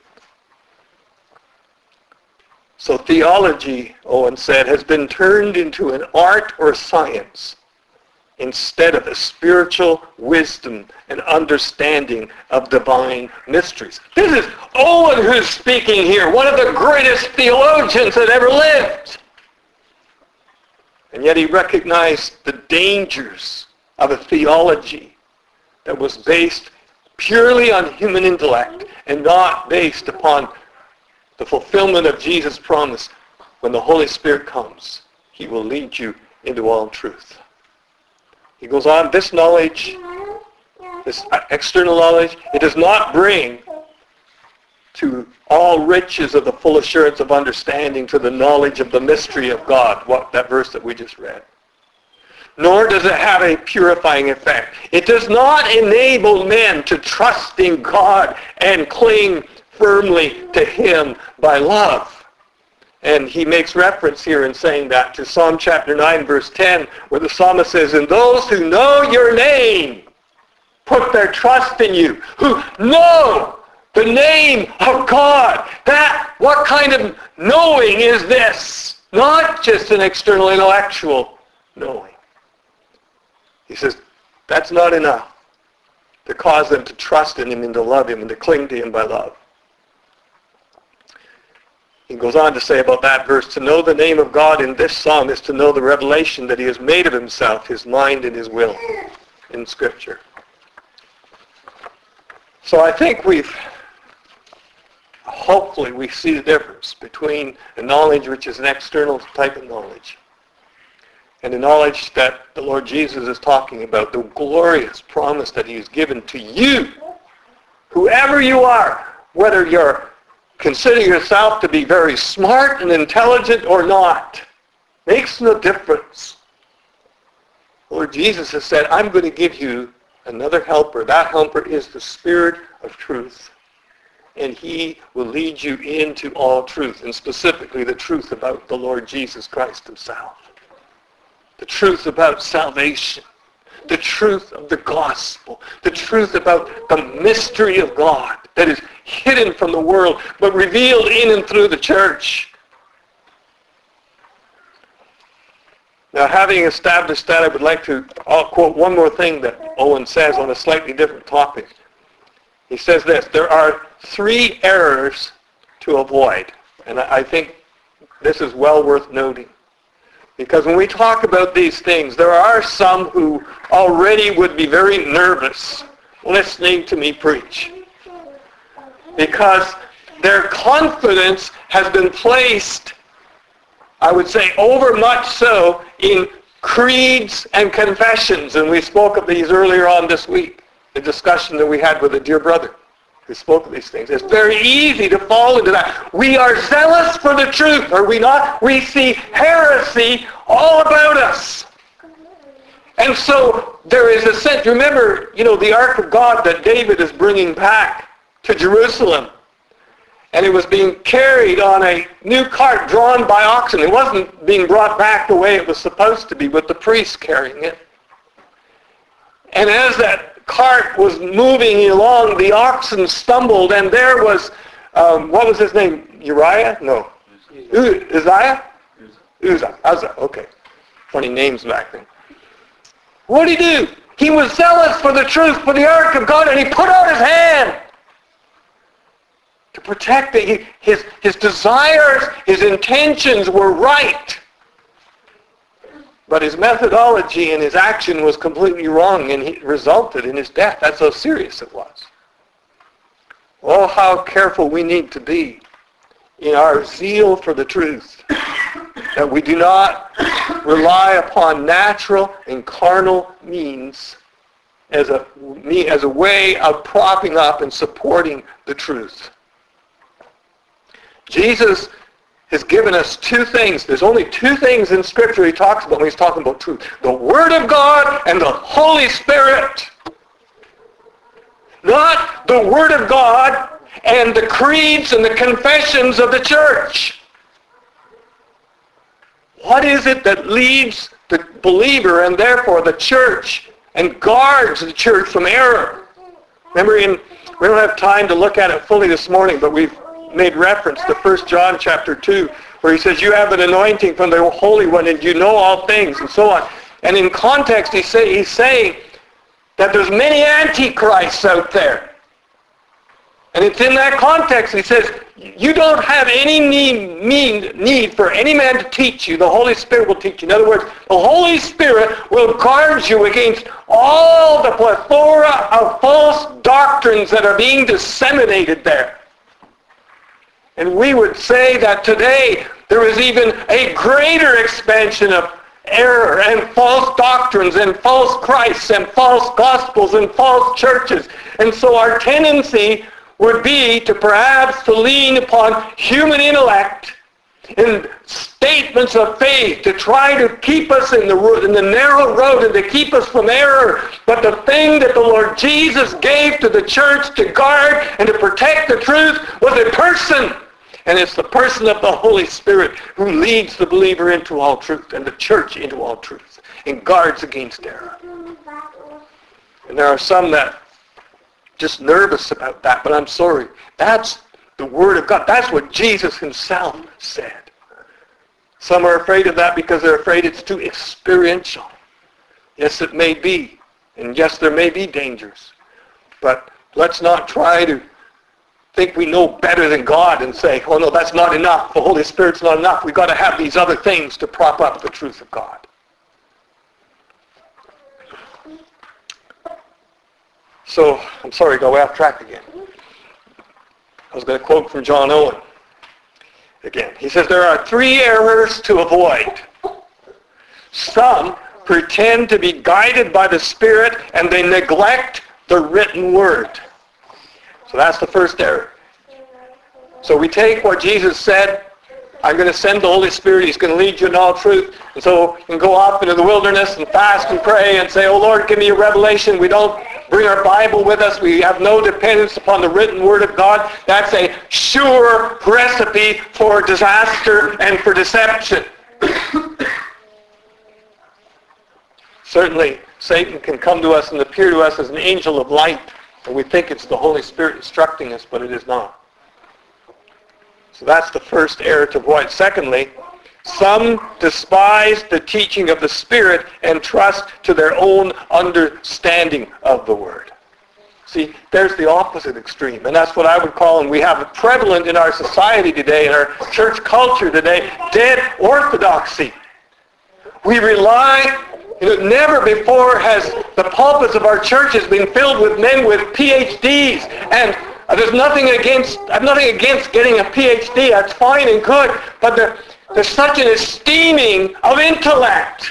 Speaker 1: So theology, Owen said, has been turned into an art or science instead of a spiritual wisdom and understanding of divine mysteries. This is Owen who's speaking here, one of the greatest theologians that ever lived. And yet he recognized the dangers of a theology that was based purely on human intellect and not based upon the fulfillment of Jesus' promise. When the Holy Spirit comes, he will lead you into all truth. He goes on, this knowledge, this external knowledge, it does not bring to all riches of the full assurance of understanding, to the knowledge of the mystery of God, that verse that we just read. Nor does it have a purifying effect. It does not enable men to trust in God and cling firmly to him by love. And he makes reference here in saying that to Psalm chapter 9, verse 10, where the psalmist says, and those who know your name put their trust in you, who know the name of God. What kind of knowing is this? Not just an external intellectual knowing. He says, that's not enough to cause them to trust in him and to love him and to cling to him by love. He goes on to say about that verse, to know the name of God in this psalm is to know the revelation that he has made of himself, his mind and his will in Scripture. So I think hopefully we see the difference between the knowledge which is an external type of knowledge and the knowledge that the Lord Jesus is talking about, the glorious promise that he has given to you, whoever you are, whether you're consider yourself to be very smart and intelligent or not. Makes no difference. Lord Jesus has said, I'm going to give you another helper. That helper is the Spirit of truth. And he will lead you into all truth, and specifically the truth about the Lord Jesus Christ himself. The truth about salvation. The truth of the gospel. The truth about the mystery of God that is hidden from the world, but revealed in and through the church. Now, having established that, I would like to quote one more thing that Owen says on a slightly different topic. He says this, there are 3 errors to avoid, and I think this is well worth noting. Because when we talk about these things, there are some who already would be very nervous listening to me preach. Because their confidence has been placed, I would say over much so, in creeds and confessions. And we spoke of these earlier on this week, the discussion that we had with a dear brother who spoke of these things. It's very easy to fall into that. We are zealous for the truth, are we not? We see heresy all about us. And so there is a sense, remember, the Ark of God that David is bringing back to Jerusalem. And it was being carried on a new cart drawn by oxen. It wasn't being brought back the way it was supposed to be with the priests carrying it. And as that cart was moving along, the oxen stumbled, and there was, what was his name? Uriah? No. Uzziah? Uzzah. Okay. Funny names back then. What did he do? He was zealous for the truth, for the ark of God, and he put out his hand to protect it. His desires, his intentions were right. But his methodology and his action was completely wrong, and it resulted in his death. That's how serious it was. Oh, how careful we need to be in our zeal for the truth, that we do not rely upon natural and carnal means as a way of propping up and supporting the truth. Jesus has given us two things. There's only two things in Scripture he talks about when he's talking about truth. The Word of God and the Holy Spirit. Not the Word of God and the creeds and the confessions of the church. What is it that leads the believer and therefore the church and guards the church from error? Remember, we don't have time to look at it fully this morning, but we've made reference to 1 John chapter 2, where he says, you have an anointing from the Holy One and you know all things, and so on. And in context, he's saying that there's many antichrists out there. And it's in that context he says, you don't have any need for any man to teach you. The Holy Spirit will teach you. In other words, the Holy Spirit will guard you against all the plethora of false doctrines that are being disseminated there. And we would say that today there is even a greater expansion of error and false doctrines and false Christs and false gospels and false churches. And so our tendency would be to perhaps to lean upon human intellect and statements of faith to try to keep us in the narrow road and to keep us from error. But the thing that the Lord Jesus gave to the church to guard and to protect the truth was a person. And it's the person of the Holy Spirit who leads the believer into all truth and the church into all truth and guards against error. And there are some that just nervous about that, but I'm sorry. That's the Word of God. That's what Jesus himself said. Some are afraid of that because they're afraid it's too experiential. Yes, it may be. And yes, there may be dangers. But let's not try to think we know better than God and say, oh no, that's not enough. The Holy Spirit's not enough. We've got to have these other things to prop up the truth of God. So, I'm sorry, go way off track again. I was going to quote from John Owen again. He says, there are three errors to avoid. Some pretend to be guided by the Spirit and they neglect the written Word. So that's the first error. So we take what Jesus said, I'm going to send the Holy Spirit, He's going to lead you in all truth. And so you can go off into the wilderness and fast and pray and say, oh Lord, give me a revelation. We don't bring our Bible with us. We have no dependence upon the written Word of God. That's a sure recipe for disaster and for deception. Certainly, Satan can come to us and appear to us as an angel of light, and we think it's the Holy Spirit instructing us, but it is not. So that's the first error to avoid. Secondly, some despise the teaching of the Spirit and trust to their own understanding of the Word. See, there's the opposite extreme, and that's what I would call, and we have it prevalent in our society today, in our church culture today, dead orthodoxy. We rely, never before has the pulpits of our churches been filled with men with PhDs, and there's nothing against, I'm nothing against getting a PhD, that's fine and good, but there's such an esteeming of intellect.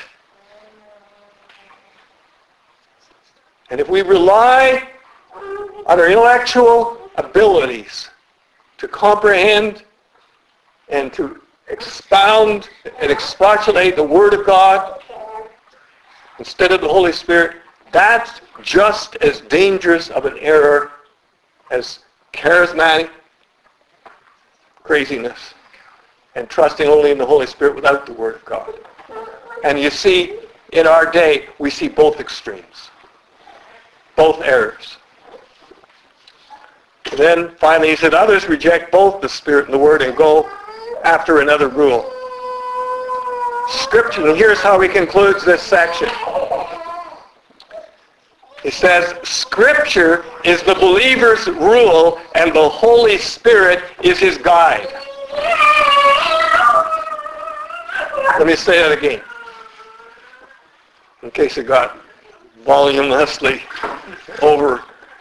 Speaker 1: And if we rely on our intellectual abilities to comprehend and to expound and expostulate the Word of God instead of the Holy Spirit, that's just as dangerous of an error as charismatic craziness and trusting only in the Holy Spirit without the Word of God. And you see, in our day, we see both extremes. both errors. And then finally he said, others reject both the Spirit and the Word and go after another rule. Scripture, and here's how he concludes this section. He says, Scripture is the believer's rule and the Holy Spirit is his guide. Let me say that again, in case it got voluminously over.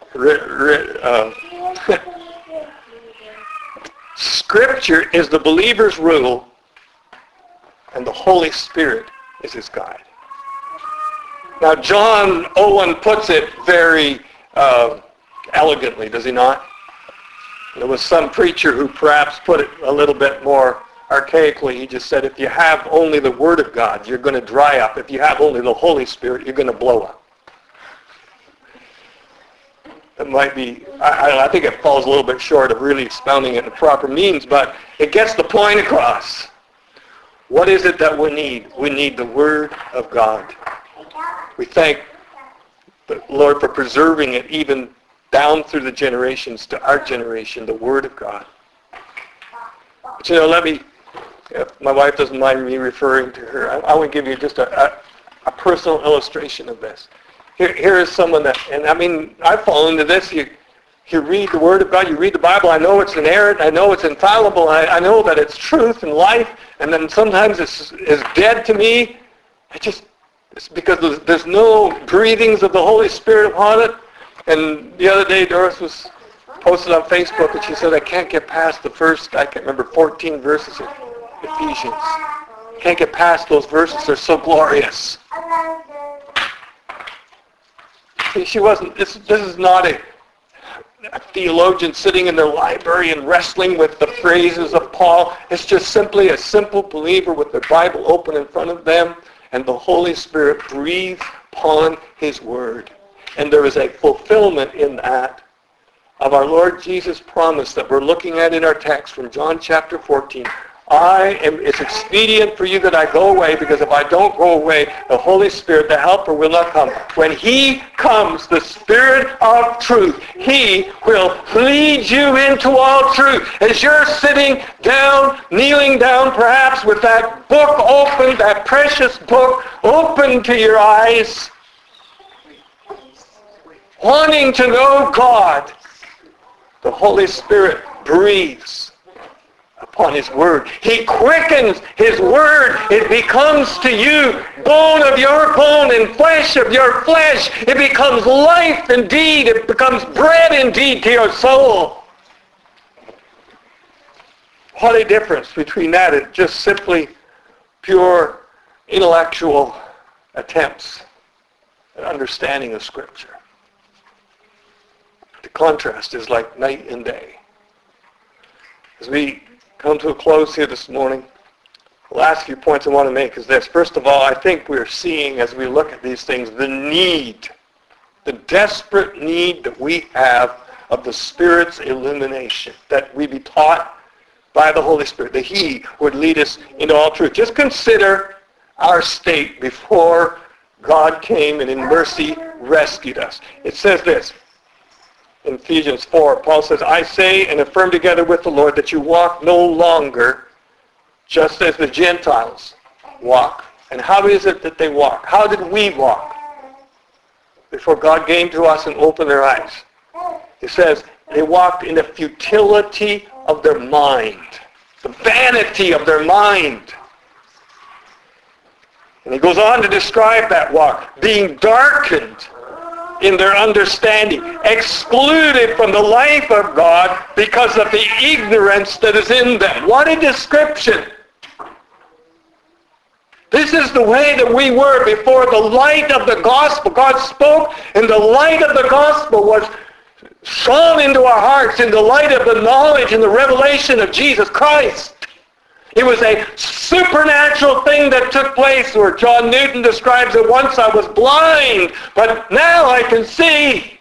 Speaker 1: Scripture is the believer's rule and the Holy Spirit is his guide. Now, John Owen puts it very elegantly, does he not? There was some preacher who perhaps put it a little bit more archaically. He just said, if you have only the Word of God, you're going to dry up. If you have only the Holy Spirit, you're going to blow up. It might be, I think it falls a little bit short of really expounding it in the proper means, but it gets the point across. What is it that we need? We need the Word of God. We thank the Lord for preserving it even down through the generations to our generation, the Word of God. But let me, if my wife doesn't mind me referring to her, I want to give you just a personal illustration of this. Here is someone that, and I mean, I fall into this. You read the Word of God, you read the Bible, I know it's inerrant, I know it's infallible, I know that it's truth and life, and then sometimes it's dead to me. It's because there's no breathings of the Holy Spirit upon it. And the other day, Doris was posted on Facebook, and she said, I can't get past the first, I can't remember, 14 verses of Ephesians. Can't get past those verses. They're so glorious. See, she wasn't, this is not a theologian sitting in their library and wrestling with the phrases of Paul. It's just simply a simple believer with their Bible open in front of them, and the Holy Spirit breathes upon His Word. And there is a fulfillment in that of our Lord Jesus' promise that we're looking at in our text from John chapter 14. It's expedient for you that I go away, because if I don't go away, the Holy Spirit, the Helper, will not come. When He comes, the Spirit of truth, He will lead you into all truth. As you're sitting down, kneeling down perhaps with that book open, that precious book open to your eyes, wanting to know God, the Holy Spirit breathes upon His Word. He quickens His Word. It becomes to you bone of your bone and flesh of your flesh. It becomes life indeed. It becomes bread indeed to your soul. What a difference between that and just simply pure intellectual attempts at understanding of Scripture. The contrast is like night and day. As we come to a close here this morning, the last few points I want to make is this. First of all, I think we're seeing, as we look at these things, the need, the desperate need that we have of the Spirit's illumination, that we be taught by the Holy Spirit, that He would lead us into all truth. Just consider our state before God came and in mercy rescued us. It says this. In Ephesians 4, Paul says, I say and affirm together with the Lord that you walk no longer just as the Gentiles walk. And how is it that they walk? How did we walk before God came to us and opened their eyes? He says they walked in the futility of their mind, the vanity of their mind. And he goes on to describe that walk, being darkened in their understanding, excluded from the life of God because of the ignorance that is in them. What a description! This is the way that we were before the light of the gospel. God spoke, and the light of the gospel was shone into our hearts in the light of the knowledge and the revelation of Jesus Christ. It was a supernatural thing that took place, where John Newton describes it, once I was blind, but now I can see.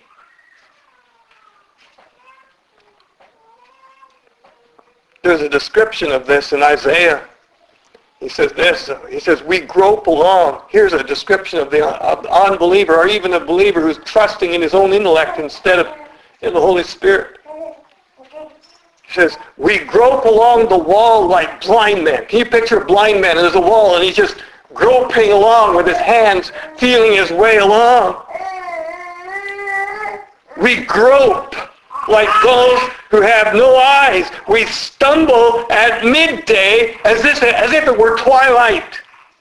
Speaker 1: There's a description of this in Isaiah. He says this. He says, we grope along. Here's a description of the unbeliever, or even a believer who's trusting in his own intellect instead of in the Holy Spirit. He says, we grope along the wall like blind men. Can you picture a blind man? And there's a wall, and he's just groping along with his hands, feeling his way along. We grope like those who have no eyes. We stumble at midday as if it were twilight.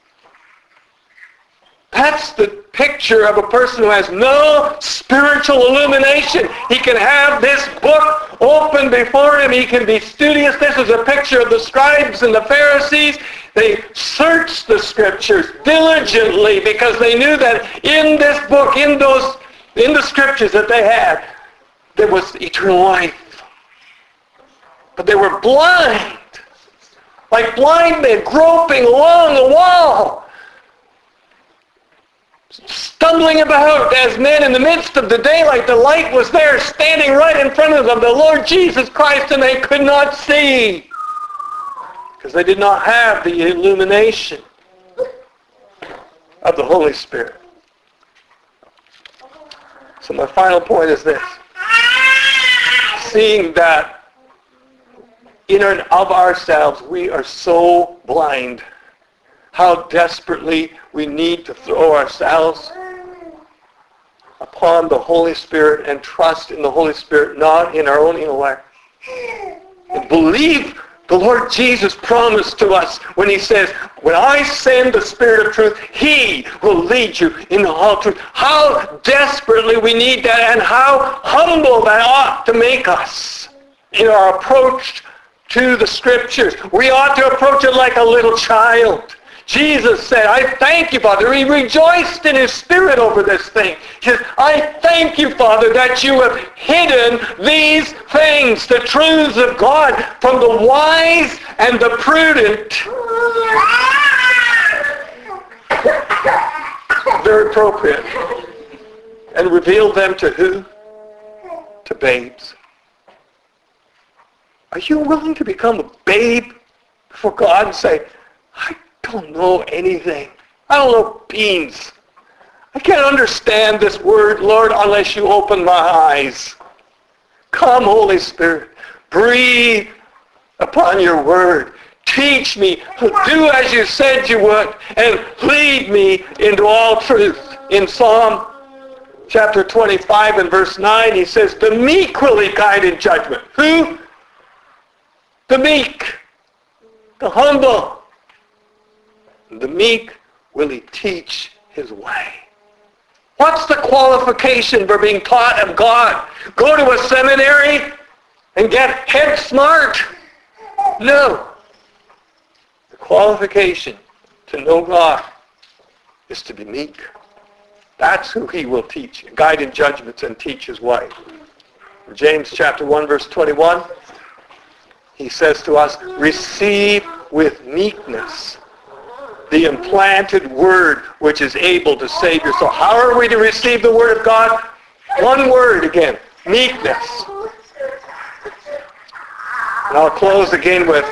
Speaker 1: That's the picture of a person who has no spiritual illumination. He can have this book open before him. He can be studious. This is a picture of the scribes and the Pharisees. They searched the scriptures diligently because they knew that in this book, in the scriptures that they had, there was eternal life. But they were blind, like blind men groping along the wall, stumbling about as men in the midst of the daylight. The light was there, standing right in front of them, the Lord Jesus Christ, and they could not see because they did not have the illumination of the Holy Spirit. So my final point is this. Seeing that in and of ourselves we are so blind, how desperately we need to throw ourselves upon the Holy Spirit and trust in the Holy Spirit, not in our own intellect. And believe the Lord Jesus promised to us when he says, when I send the Spirit of truth, he will lead you into all truth. How desperately we need that, and how humble that ought to make us in our approach to the Scriptures. We ought to approach it like a little child. Jesus said, I thank you, Father. He rejoiced in his spirit over this thing. He says, I thank you, Father, that you have hidden these things, the truths of God, from the wise and the prudent. Very appropriate. And revealed them to who? To babes. Are you willing to become a babe before God and say, I don't know anything. I don't know beans. I can't understand this word, Lord, unless you open my eyes. Come, Holy Spirit. Breathe upon your word. Teach me. Do as you said you would. And lead me into all truth. In Psalm chapter 25 and verse 9, he says, the meek will he guide in judgment. Who? The meek. The humble. The meek will he teach his way. What's the qualification for being taught of God? Go to a seminary and get head smart? No. The qualification to know God is to be meek. That's who he will teach, guide in judgments and teach his way. In James chapter 1 verse 21, he says to us, receive with meekness the implanted word which is able to save your soul. How are we to receive the word of God? One word again, meekness. And I'll close again with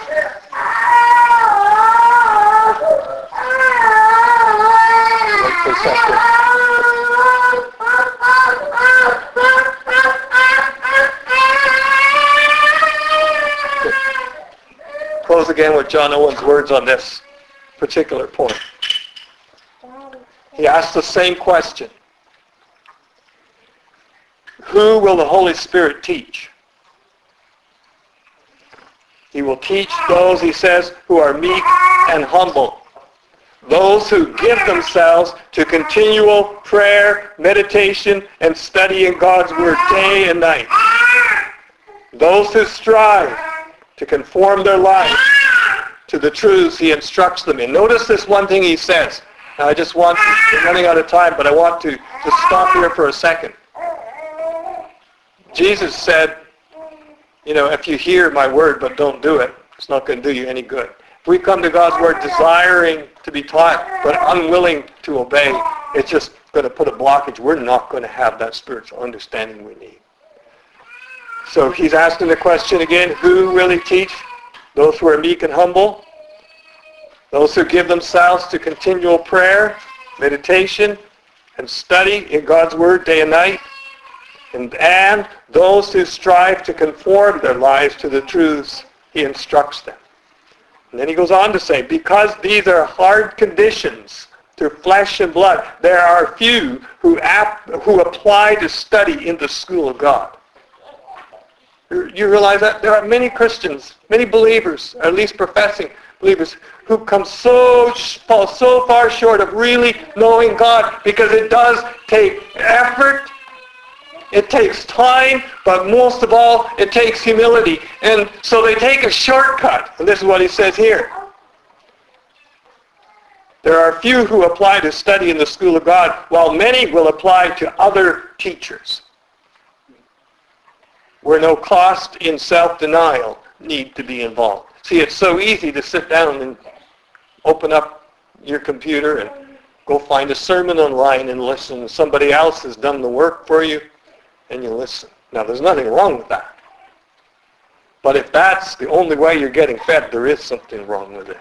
Speaker 1: John Owen's words on this particular point. He asked the same question. Who will the Holy Spirit teach? He will teach those, he says, who are meek and humble. Those who give themselves to continual prayer, meditation, and studying God's Word day and night. Those who strive to conform their lives to the truths he instructs them in. Notice this one thing he says. Now I just want to, we're running out of time, but I want to just stop here for a second. Jesus said, you know, if you hear my word but don't do it, it's not going to do you any good. If we come to God's word desiring to be taught but unwilling to obey, it's just going to put a blockage. We're not going to have that spiritual understanding we need. So he's asking the question again, who will he teach? Those who are meek and humble? Those who give themselves to continual prayer, meditation, and study in God's Word day and night, and those who strive to conform their lives to the truths he instructs them. And then he goes on to say, because these are hard conditions through flesh and blood, there are few who apply to study in the school of God. You realize that? There are many Christians, many believers, at least professing believers, who fall so far short of really knowing God, because it does take effort, it takes time, but most of all, it takes humility. And so they take a shortcut. And this is what he says here. There are few who apply to study in the school of God, while many will apply to other teachers, where no cost in self-denial need to be involved. See, it's so easy to sit down and open up your computer and go find a sermon online and listen. Somebody else has done the work for you, and you listen. Now, there's nothing wrong with that. But if that's the only way you're getting fed, there is something wrong with it.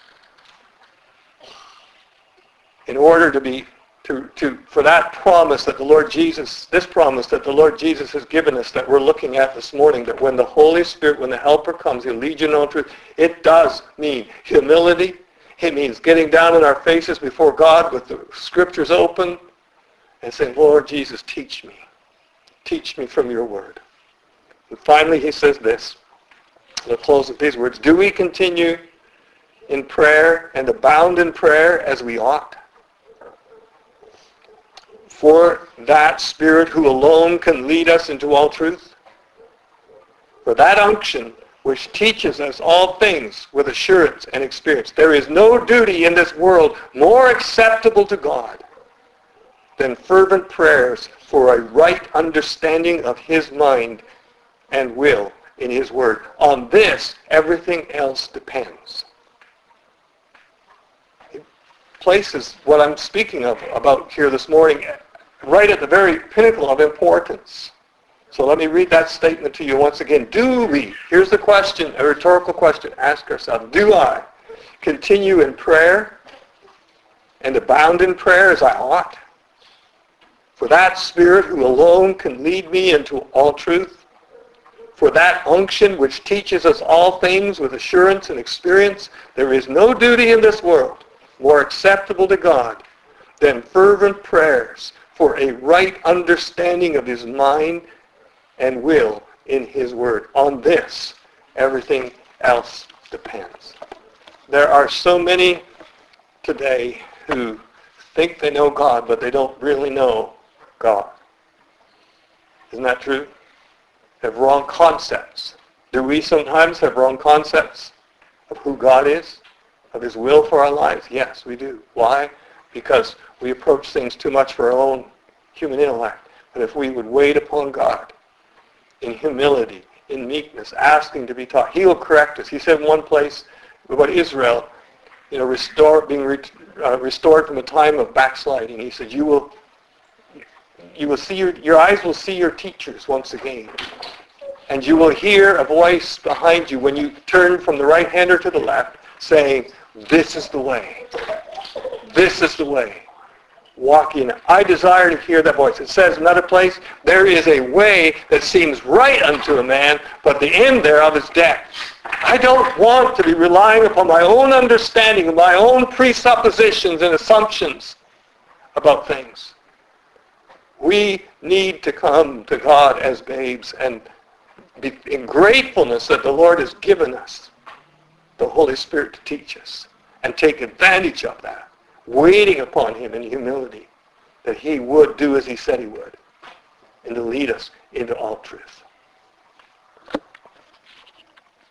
Speaker 1: In order for that promise that the Lord Jesus, this promise that the Lord Jesus has given us that we're looking at this morning, that when the Holy Spirit, when the Helper comes, he'll lead you in all truth, it does mean humility. It means getting down on our faces before God with the Scriptures open and saying, Lord Jesus, teach me. Teach me from your word. And finally, he says this. I'll close with these words. Do we continue in prayer and abound in prayer as we ought? For that Spirit who alone can lead us into all truth? For that unction which teaches us all things with assurance and experience. There is no duty in this world more acceptable to God than fervent prayers for a right understanding of his mind and will in his word. On this, everything else depends. It places what I'm speaking about here this morning right at the very pinnacle of importance. So let me read that statement to you once again. Do we, here's the question, a rhetorical question, ask ourselves, do I continue in prayer and abound in prayer as I ought? For that Spirit who alone can lead me into all truth, for that unction which teaches us all things with assurance and experience, there is no duty in this world more acceptable to God than fervent prayers for a right understanding of his mind and will in his word. On this, everything else depends. There are so many today who think they know God, but they don't really know God. Isn't that true? Have wrong concepts. Do we sometimes have wrong concepts of who God is, of his will for our lives? Yes, we do. Why? Because we approach things too much for our own human intellect. But if we would wait upon God in humility, in meekness, asking to be taught, he will correct us. He said in one place about Israel, being restored from a time of backsliding. He said, you will see your eyes will see your teachers once again. And you will hear a voice behind you when you turn from the right hand or to the left saying, this is the way. This is the way. Walk in it. I desire to hear that voice. It says in another place, there is a way that seems right unto a man, but the end thereof is death. I don't want to be relying upon my own understanding, my own presuppositions and assumptions about things. We need to come to God as babes and be in gratefulness that the Lord has given us the Holy Spirit to teach us and take advantage of that, waiting upon him in humility that he would do as he said he would and to lead us into all truth.